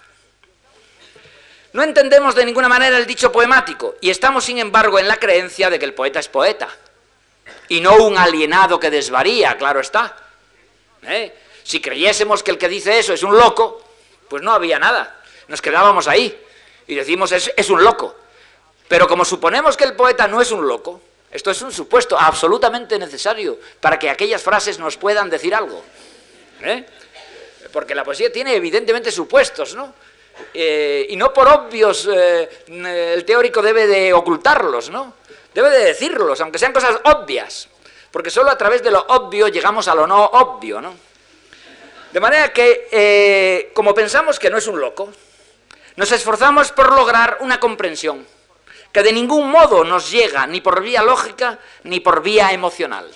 No entendemos de ninguna manera el dicho poemático y estamos sin embargo en la creencia de que el poeta es poeta y no un alienado que desvaría, claro está. ¿Eh? Si creyésemos que el que dice eso es un loco, pues no había nada, nos quedábamos ahí y decimos es, es un loco. Pero como suponemos que el poeta no es un loco, esto es un supuesto absolutamente necesario para que aquellas frases nos puedan decir algo, ¿eh? Porque la poesía tiene evidentemente supuestos, ¿no? Eh, y no por obvios eh, el teórico debe de ocultarlos, ¿no? Debe de decirlos, aunque sean cosas obvias. Porque solo a través de lo obvio llegamos a lo no obvio, ¿no? De manera que, eh, como pensamos que no es un loco, nos esforzamos por lograr una comprensión que de ningún modo nos llega ni por vía lógica ni por vía emocional.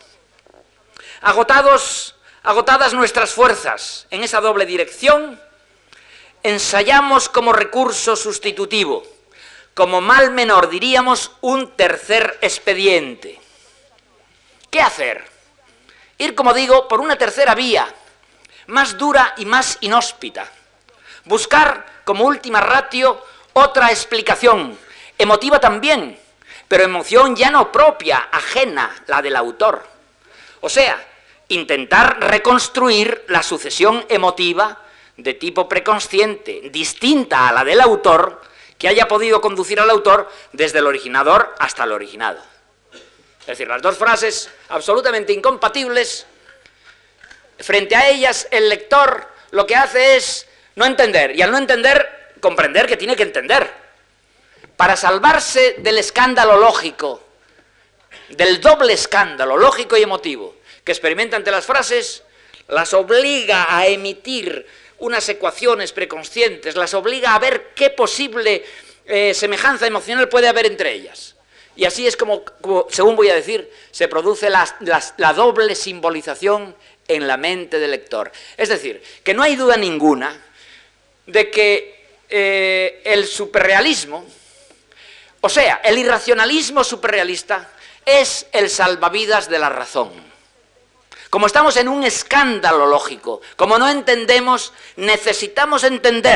Agotados, agotadas nuestras fuerzas en esa doble dirección, ensayamos como recurso sustitutivo, como mal menor diríamos un tercer expediente. ¿Qué hacer? Ir, como digo, por una tercera vía, más dura y más inhóspita. Buscar, como última ratio, otra explicación, emotiva también, pero emoción ya no propia, ajena, la del autor. O sea, intentar reconstruir la sucesión emotiva de tipo preconsciente, distinta a la del autor, que haya podido conducir al autor desde el originador hasta el originado. Es decir, las dos frases absolutamente incompatibles, frente a ellas el lector lo que hace es no entender, y al no entender, comprender que tiene que entender. Para salvarse del escándalo lógico, del doble escándalo lógico y emotivo que experimenta ante las frases, las obliga a emitir unas ecuaciones preconscientes, las obliga a ver qué posible eh, semejanza emocional puede haber entre ellas. Y así es como, como según voy a decir, se produce la, la, la doble simbolización en la mente del lector. Es decir, que no hay duda ninguna de que eh, el superrealismo, o sea, el irracionalismo superrealista, es el salvavidas de la razón. Como estamos en un escándalo lógico, como no entendemos, necesitamos entender.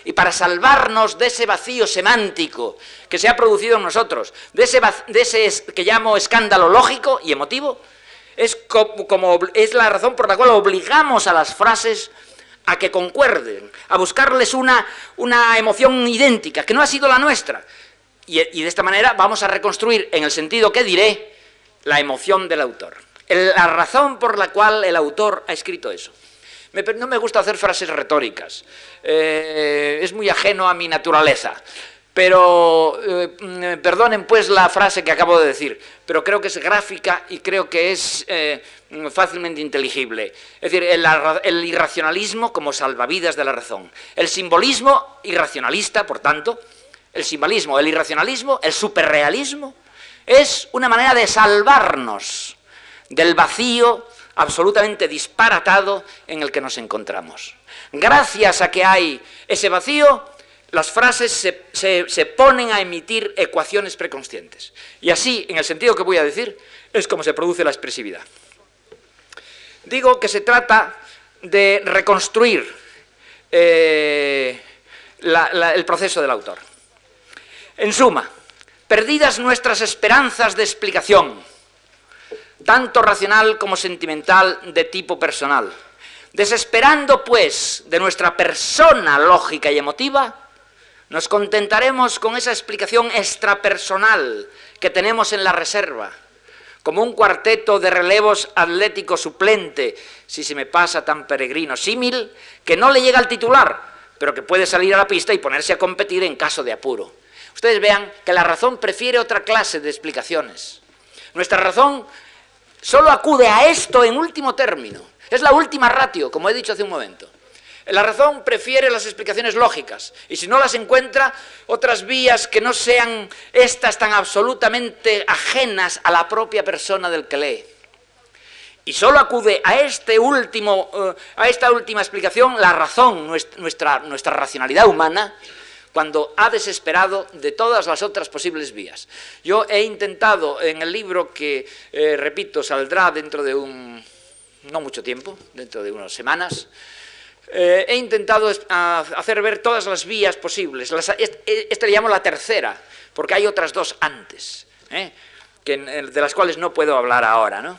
y para salvarnos de ese vacío semántico que se ha producido en nosotros, de ese, de ese que llamo escándalo lógico y emotivo, es, como, como, es la razón por la cual obligamos a las frases a que concuerden, a buscarles una, una emoción idéntica, que no ha sido la nuestra. Y, y de esta manera vamos a reconstruir, en el sentido que diré, la emoción del autor. El, la razón por la cual el autor ha escrito eso. Me, no me gusta hacer frases retóricas, eh, es muy ajeno a mi naturaleza, pero eh, perdonen pues la frase que acabo de decir, pero creo que es gráfica y creo que es eh, fácilmente inteligible. Es decir, el, el irracionalismo como salvavidas de la razón, el simbolismo irracionalista, por tanto, el simbolismo, el irracionalismo, el superrealismo, es una manera de salvarnos del vacío absolutamente disparatado en el que nos encontramos. Gracias a que hay ese vacío, las frases se, se, se ponen a emitir ecuaciones preconscientes. Y así, en el sentido que voy a decir, es como se produce la expresividad. Digo que se trata de reconstruir eh, la, la, el proceso del autor. En suma, perdidas nuestras esperanzas de explicación, tanto racional como sentimental de tipo personal. Desesperando, pues, de nuestra persona lógica y emotiva, nos contentaremos con esa explicación extrapersonal que tenemos en la reserva, como un cuarteto de relevos atlético suplente, si se me pasa tan peregrino símil, que no le llega al titular, pero que puede salir a la pista y ponerse a competir en caso de apuro. Ustedes vean que la razón prefiere otra clase de explicaciones. Nuestra razón solo acude a esto en último término. Es la última ratio, como he dicho hace un momento. La razón prefiere las explicaciones lógicas, y si no las encuentra, otras vías que no sean estas tan absolutamente ajenas a la propia persona del que lee. Y solo acude a, este último, uh, a esta última explicación la razón, nuestra, nuestra racionalidad humana, cuando ha desesperado de todas las otras posibles vías. Yo he intentado en el libro que, eh, repito, saldrá dentro de un, no mucho tiempo, dentro de unas semanas, eh, he intentado hacer ver todas las vías posibles. Las, este, este le llamo la tercera, porque hay otras dos antes, ¿eh? que, de las cuales no puedo hablar ahora, ¿no?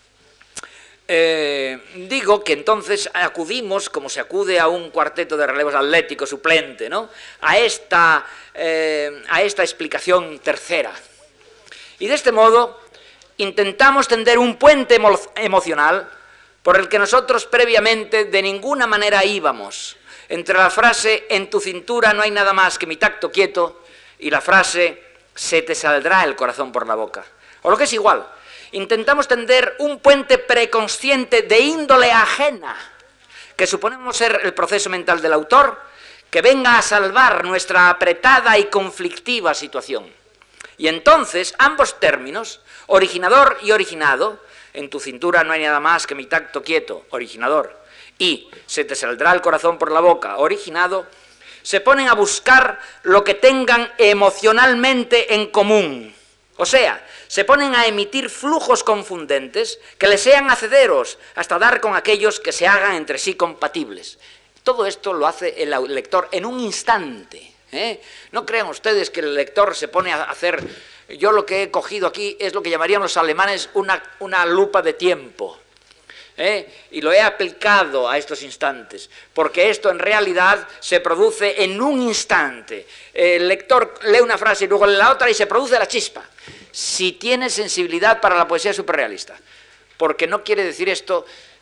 Eh, digo que entonces acudimos, como se acude a un cuarteto de relevos atléticos suplente, ¿no? a, esta, eh, a esta explicación tercera. Y de este modo intentamos tender un puente emo emocional por el que nosotros previamente de ninguna manera íbamos, entre la frase «en tu cintura no hay nada más que mi tacto quieto» y la frase «se te saldrá el corazón por la boca». O lo que es igual, intentamos tender un puente preconsciente de índole ajena, que suponemos ser el proceso mental del autor, que venga a salvar nuestra apretada y conflictiva situación. Y entonces, ambos términos, originador y originado, en tu cintura no hay nada más que mi tacto quieto, originador, y se te saldrá el corazón por la boca, originado, se ponen a buscar lo que tengan emocionalmente en común. O sea, se ponen a emitir flujos confundentes que les sean hacederos hasta dar con aquellos que se hagan entre sí compatibles. Todo esto lo hace el lector en un instante, ¿eh? No crean ustedes que el lector se pone a hacer... Yo lo que he cogido aquí es lo que llamarían los alemanes una, una lupa de tiempo, ¿eh? Y lo he aplicado a estos instantes, porque esto en realidad se produce en un instante. El lector lee una frase y luego lee la otra y se produce la chispa. Si tiene sensibilidad para la poesía superrealista, porque no quiere decir esto,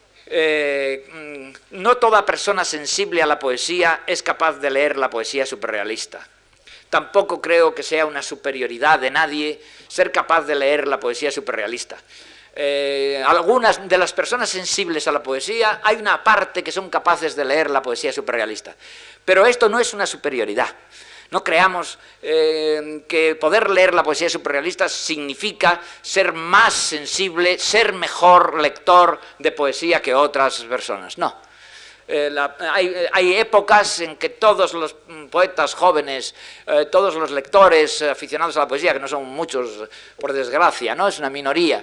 eh, no toda persona sensible a la poesía es capaz de leer la poesía superrealista. Tampoco creo que sea una superioridad de nadie ser capaz de leer la poesía superrealista. Eh, algunas de las personas sensibles a la poesía, hay una parte que son capaces de leer la poesía superrealista. Pero esto no es una superioridad. No creamos eh, que poder leer la poesía superrealista significa ser más sensible, ser mejor lector de poesía que otras personas. No. Eh, la, hay, hay épocas en que todos los poetas jóvenes, eh, todos los lectores aficionados a la poesía, que no son muchos por desgracia, ¿no? Es una minoría,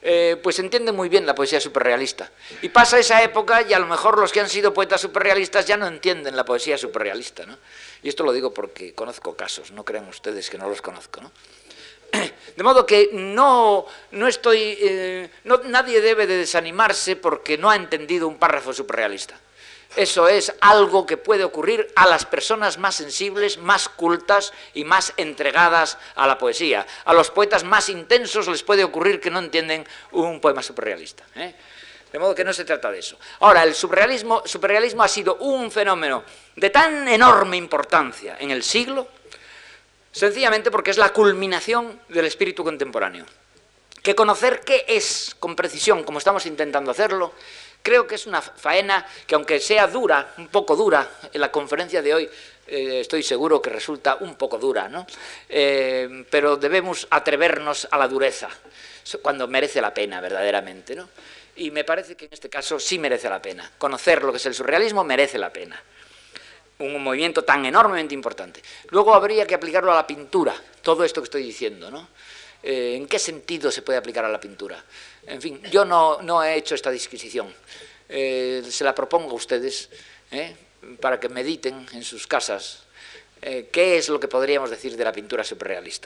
eh, pues entienden muy bien la poesía superrealista. Y pasa esa época y a lo mejor los que han sido poetas superrealistas ya no entienden la poesía superrealista, ¿no? Y esto lo digo porque conozco casos, no crean ustedes que no los conozco, ¿no? De modo que no, no estoy, eh, no, nadie debe de desanimarse porque no ha entendido un párrafo superrealista. Eso es algo que puede ocurrir a las personas más sensibles, más cultas y más entregadas a la poesía. A los poetas más intensos les puede ocurrir que no entienden un poema superrealista, ¿eh? De modo que no se trata de eso. Ahora, el superrealismo, superrealismo ha sido un fenómeno de tan enorme importancia en el siglo, sencillamente porque es la culminación del espíritu contemporáneo. Que conocer qué es con precisión, como estamos intentando hacerlo, creo que es una faena que, aunque sea dura, un poco dura, en la conferencia de hoy eh, estoy seguro que resulta un poco dura, ¿no? Eh, pero debemos atrevernos a la dureza, cuando merece la pena verdaderamente, ¿no? Y me parece que en este caso sí merece la pena. Conocer lo que es el surrealismo merece la pena. Un movimiento tan enormemente importante. Luego habría que aplicarlo a la pintura, todo esto que estoy diciendo, ¿no? Eh, ¿En qué sentido se puede aplicar a la pintura? En fin, yo no, no he hecho esta disquisición. Eh, se la propongo a ustedes, ¿eh? Para que mediten en sus casas eh, qué es lo que podríamos decir de la pintura superrealista.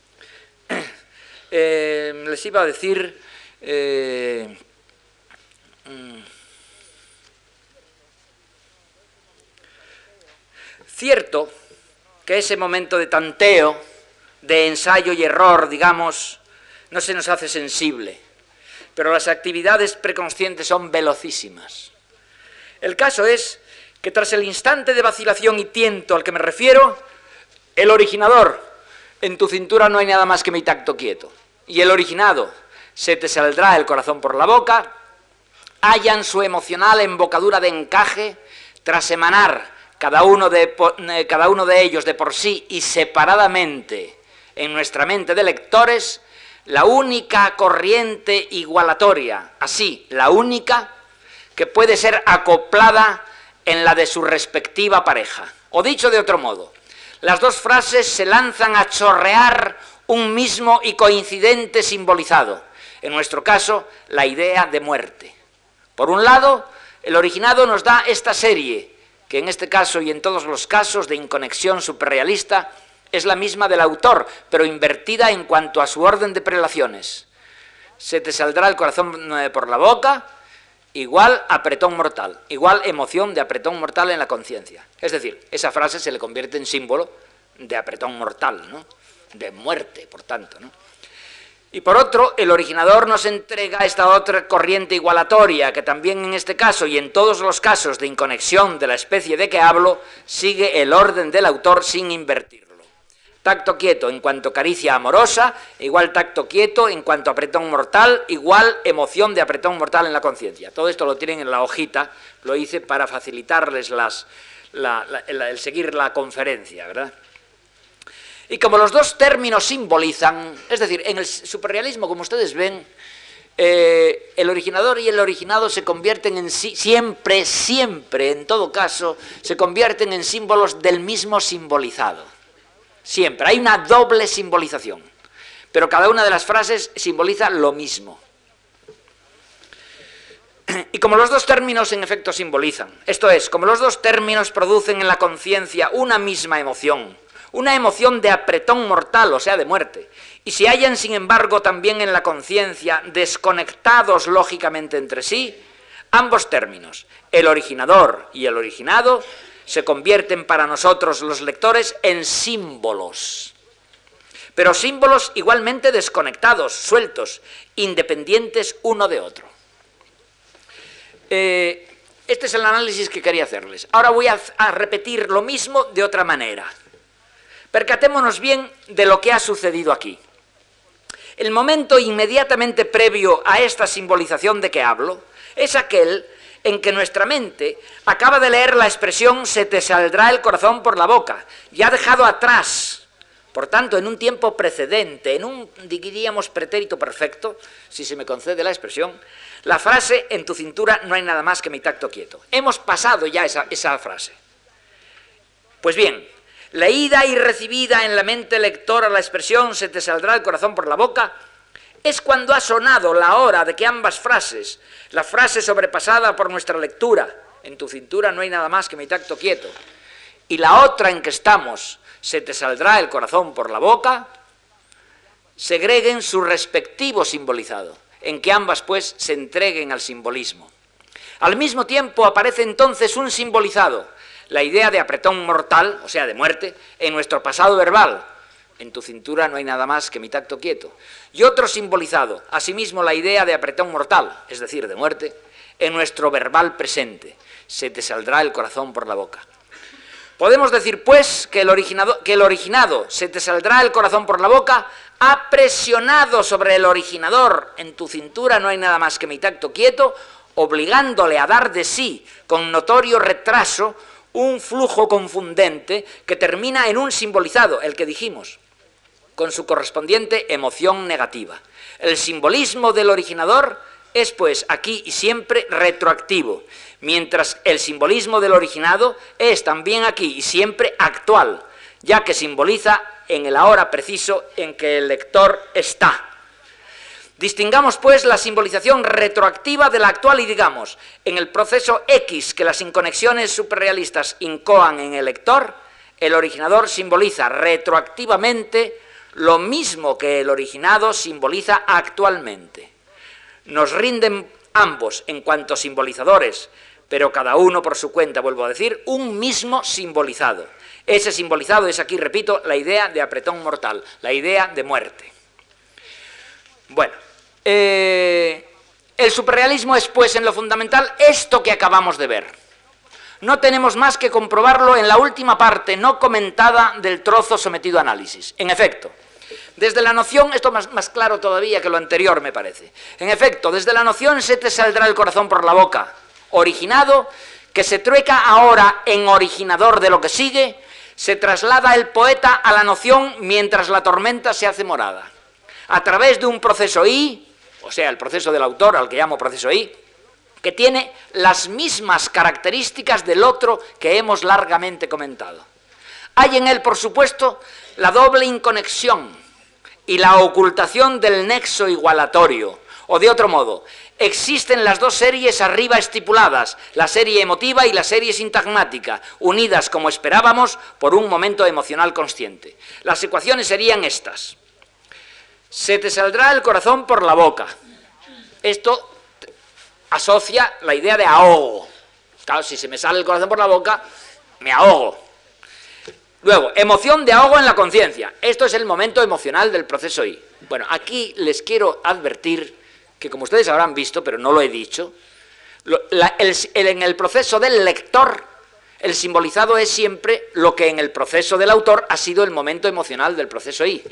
Eh, les iba a decir... Eh, Cierto que ese momento de tanteo, de ensayo y error, digamos, no se nos hace sensible, pero las actividades preconscientes son velocísimas. El caso es que tras el instante de vacilación y tiento al que me refiero, el originador, en tu cintura no hay nada más que mi tacto quieto, y el originado, se te saldrá el corazón por la boca, hallan su emocional embocadura de encaje tras emanar cada uno, de, cada uno de ellos de por sí y separadamente en nuestra mente de lectores, la única corriente igualatoria, así, la única que puede ser acoplada en la de su respectiva pareja. O dicho de otro modo, las dos frases se lanzan a chorrear un mismo y coincidente simbolizado, en nuestro caso, la idea de muerte. Por un lado, el originado nos da esta serie, que en este caso y en todos los casos de inconexión superrealista es la misma del autor, pero invertida en cuanto a su orden de prelaciones. Se te saldrá el corazón por la boca, igual apretón mortal, igual emoción de apretón mortal en la conciencia. Es decir, esa frase se le convierte en símbolo de apretón mortal, ¿no? De muerte, por tanto, ¿no? Y por otro, el originador nos entrega esta otra corriente igualatoria, que también en este caso y en todos los casos de inconexión de la especie de que hablo, sigue el orden del autor sin invertirlo. Tacto quieto en cuanto caricia amorosa, igual tacto quieto en cuanto apretón mortal, igual emoción de apretón mortal en la conciencia. Todo esto lo tienen en la hojita, lo hice para facilitarles las, la, la, el, el seguir la conferencia, ¿verdad? Y como los dos términos simbolizan, es decir, en el superrealismo, como ustedes ven, eh, el originador y el originado se convierten en sí, siempre, siempre, en todo caso, se convierten en símbolos del mismo simbolizado. Siempre, hay una doble simbolización, pero cada una de las frases simboliza lo mismo. Y como los dos términos en efecto simbolizan, esto es, como los dos términos producen en la conciencia una misma emoción, una emoción de apretón mortal, o sea, de muerte, y se hallan, sin embargo, también en la conciencia, desconectados lógicamente entre sí, ambos términos, el originador y el originado, se convierten para nosotros los lectores en símbolos, pero símbolos igualmente desconectados, sueltos, independientes uno de otro. Eh, este es el análisis que quería hacerles. Ahora voy a, a repetir lo mismo de otra manera. Percatémonos bien de lo que ha sucedido aquí. El momento inmediatamente previo a esta simbolización de que hablo es aquel en que nuestra mente acaba de leer la expresión «se te saldrá el corazón por la boca» y ha dejado atrás, por tanto, en un tiempo precedente, en un, diríamos, pretérito perfecto, si se me concede la expresión, la frase «en tu cintura no hay nada más que mi tacto quieto». Hemos pasado ya esa, esa frase. Pues bien, leída y recibida en la mente lectora la expresión «se te saldrá el corazón por la boca», es cuando ha sonado la hora de que ambas frases, la frase sobrepasada por nuestra lectura, en tu cintura no hay nada más que mi tacto quieto, y la otra en que estamos, se te saldrá el corazón por la boca, segreguen su respectivo simbolizado, en que ambas pues se entreguen al simbolismo. Al mismo tiempo aparece entonces un simbolizado, la idea de apretón mortal, o sea, de muerte, en nuestro pasado verbal, en tu cintura no hay nada más que mi tacto quieto, y otro simbolizado, asimismo la idea de apretón mortal, es decir, de muerte, en nuestro verbal presente, se te saldrá el corazón por la boca. Podemos decir, pues, que el, originado, que el originado, se te saldrá el corazón por la boca, ha presionado sobre el originador, en tu cintura no hay nada más que mi tacto quieto, obligándole a dar de sí, con notorio retraso, un flujo confundente que termina en un simbolizado, el que dijimos, con su correspondiente emoción negativa. El simbolismo del originador es, pues, aquí y siempre retroactivo, mientras el simbolismo del originado es también aquí y siempre actual, ya que simboliza en el ahora preciso en que el lector está. Distingamos, pues, la simbolización retroactiva de la actual y digamos, en el proceso X que las inconexiones superrealistas incoan en el lector, el originador simboliza retroactivamente lo mismo que el originado simboliza actualmente. Nos rinden ambos en cuanto simbolizadores, pero cada uno por su cuenta, vuelvo a decir, un mismo simbolizado. Ese simbolizado es aquí, repito, la idea de apretón mortal, la idea de muerte. Bueno, eh, el superrealismo es, pues, en lo fundamental, esto que acabamos de ver. No tenemos más que comprobarlo en la última parte no comentada del trozo sometido a análisis. En efecto, desde la noción, esto más, más claro todavía que lo anterior me parece, en efecto, desde la noción se te saldrá el corazón por la boca, originado, que se trueca ahora en originador de lo que sigue, se traslada el poeta a la noción mientras la tormenta se hace morada. A través de un proceso I, o sea, el proceso del autor, al que llamo proceso I, que tiene las mismas características del otro que hemos largamente comentado. Hay en él, por supuesto, la doble inconexión y la ocultación del nexo igualatorio, o de otro modo, existen las dos series arriba estipuladas, la serie emotiva y la serie sintagmática, unidas, como esperábamos, por un momento emocional consciente. Las ecuaciones serían estas. Se te saldrá el corazón por la boca. Esto asocia la idea de ahogo. Claro, si se me sale el corazón por la boca, me ahogo. Luego, emoción de ahogo en la conciencia. Esto es el momento emocional del proceso I. Bueno, aquí les quiero advertir que, como ustedes habrán visto, pero no lo he dicho, lo, la, el, el, en el proceso del lector, el simbolizado es siempre lo que en el proceso del autor ha sido el momento emocional del proceso I.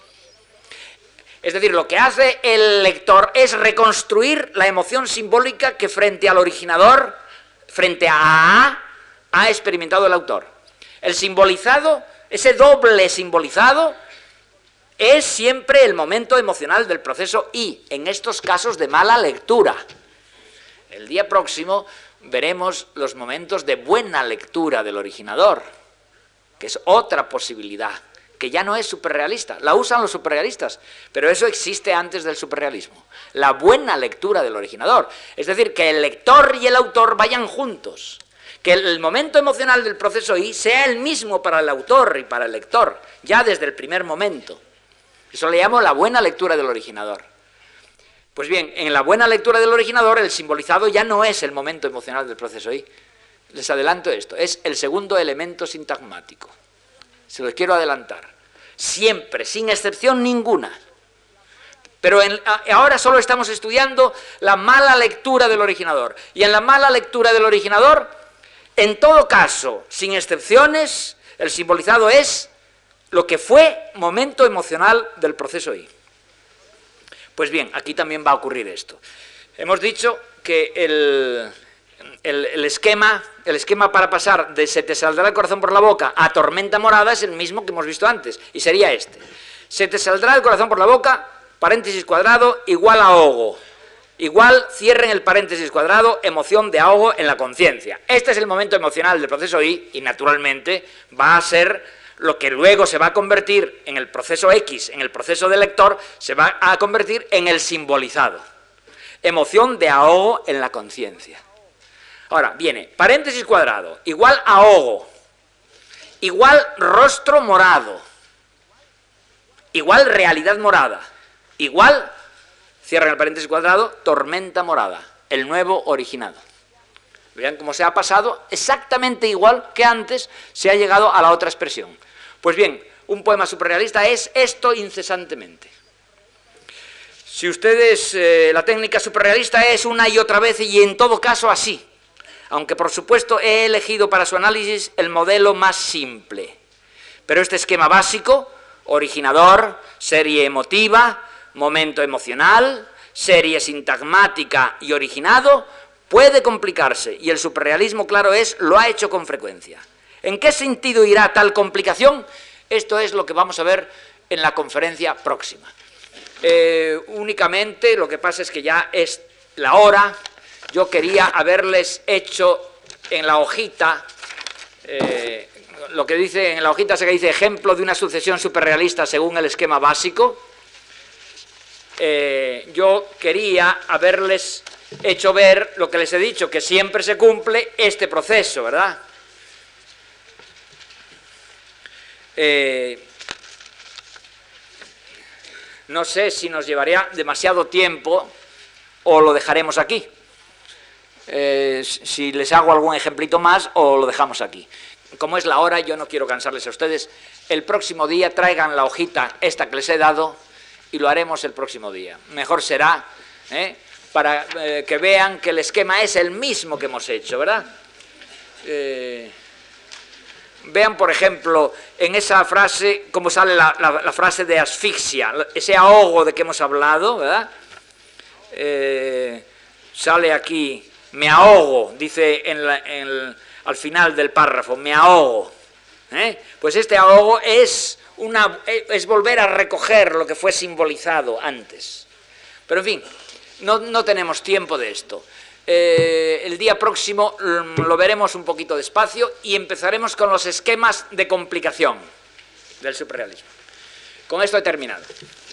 Es decir, lo que hace el lector es reconstruir la emoción simbólica que frente al originador, frente a A, ha experimentado el autor. El simbolizado, ese doble simbolizado, es siempre el momento emocional del proceso I, en estos casos de mala lectura. El día próximo veremos los momentos de buena lectura del originador, que es otra posibilidad, que ya no es superrealista, la usan los superrealistas, pero eso existe antes del superrealismo. La buena lectura del originador, es decir, que el lector y el autor vayan juntos, que el momento emocional del proceso I sea el mismo para el autor y para el lector, ya desde el primer momento. Eso le llamo la buena lectura del originador. Pues bien, en la buena lectura del originador, el simbolizado ya no es el momento emocional del proceso I. Les adelanto esto, es el segundo elemento sintagmático. Se los quiero adelantar. Siempre, sin excepción ninguna. Pero en, ahora solo estamos estudiando la mala lectura del originador. Y en la mala lectura del originador, en todo caso, sin excepciones, el simbolizado es lo que fue momento emocional del proceso I. Pues bien, aquí también va a ocurrir esto. Hemos dicho que el... El, el, esquema, el esquema para pasar de se te saldrá el corazón por la boca a tormenta morada es el mismo que hemos visto antes, y sería este. Se te saldrá el corazón por la boca, paréntesis cuadrado, igual ahogo. Igual, cierren el paréntesis cuadrado, emoción de ahogo en la conciencia. Este es el momento emocional del proceso I, y naturalmente va a ser lo que luego se va a convertir en el proceso X, en el proceso del lector, se va a convertir en el simbolizado. Emoción de ahogo en la conciencia. Ahora, viene paréntesis cuadrado, igual ahogo, igual rostro morado, igual realidad morada, igual, cierran el paréntesis cuadrado, tormenta morada, el nuevo originado. Vean cómo se ha pasado exactamente igual que antes se ha llegado a la otra expresión. Pues bien, un poema superrealista es esto incesantemente. Si ustedes, eh, la técnica superrealista es una y otra vez y en todo caso así, aunque por supuesto he elegido para su análisis el modelo más simple. Pero este esquema básico, originador, serie emotiva, momento emocional, serie sintagmática y originado, puede complicarse, y el superrealismo, claro es, lo ha hecho con frecuencia. ¿En qué sentido irá tal complicación? Esto es lo que vamos a ver en la conferencia próxima. Eh, únicamente, lo que pasa es que ya es la hora, yo quería haberles hecho en la hojita, eh, lo que dice, en la hojita se dice ejemplo de una sucesión superrealista según el esquema básico. Eh, yo quería haberles hecho ver lo que les he dicho, que siempre se cumple este proceso, ¿verdad? Eh, no sé si nos llevaría demasiado tiempo o lo dejaremos aquí. Eh, si les hago algún ejemplito más o lo dejamos aquí. Como es la hora, yo no quiero cansarles a ustedes. El próximo día traigan la hojita esta que les he dado y lo haremos el próximo día. Mejor será, ¿eh? para eh, que vean que el esquema es el mismo que hemos hecho, ¿verdad? Eh, vean, por ejemplo, en esa frase, cómo sale la, la, la frase de asfixia, ese ahogo de que hemos hablado, ¿verdad? Eh, sale aquí, me ahogo, dice en la, en el, al final del párrafo, me ahogo. ¿eh? Pues este ahogo es, una, es volver a recoger lo que fue simbolizado antes. Pero en fin, No, no tenemos tiempo de esto. Eh, el día próximo lo veremos un poquito despacio y empezaremos con los esquemas de complicación del superrealismo. Con esto he terminado.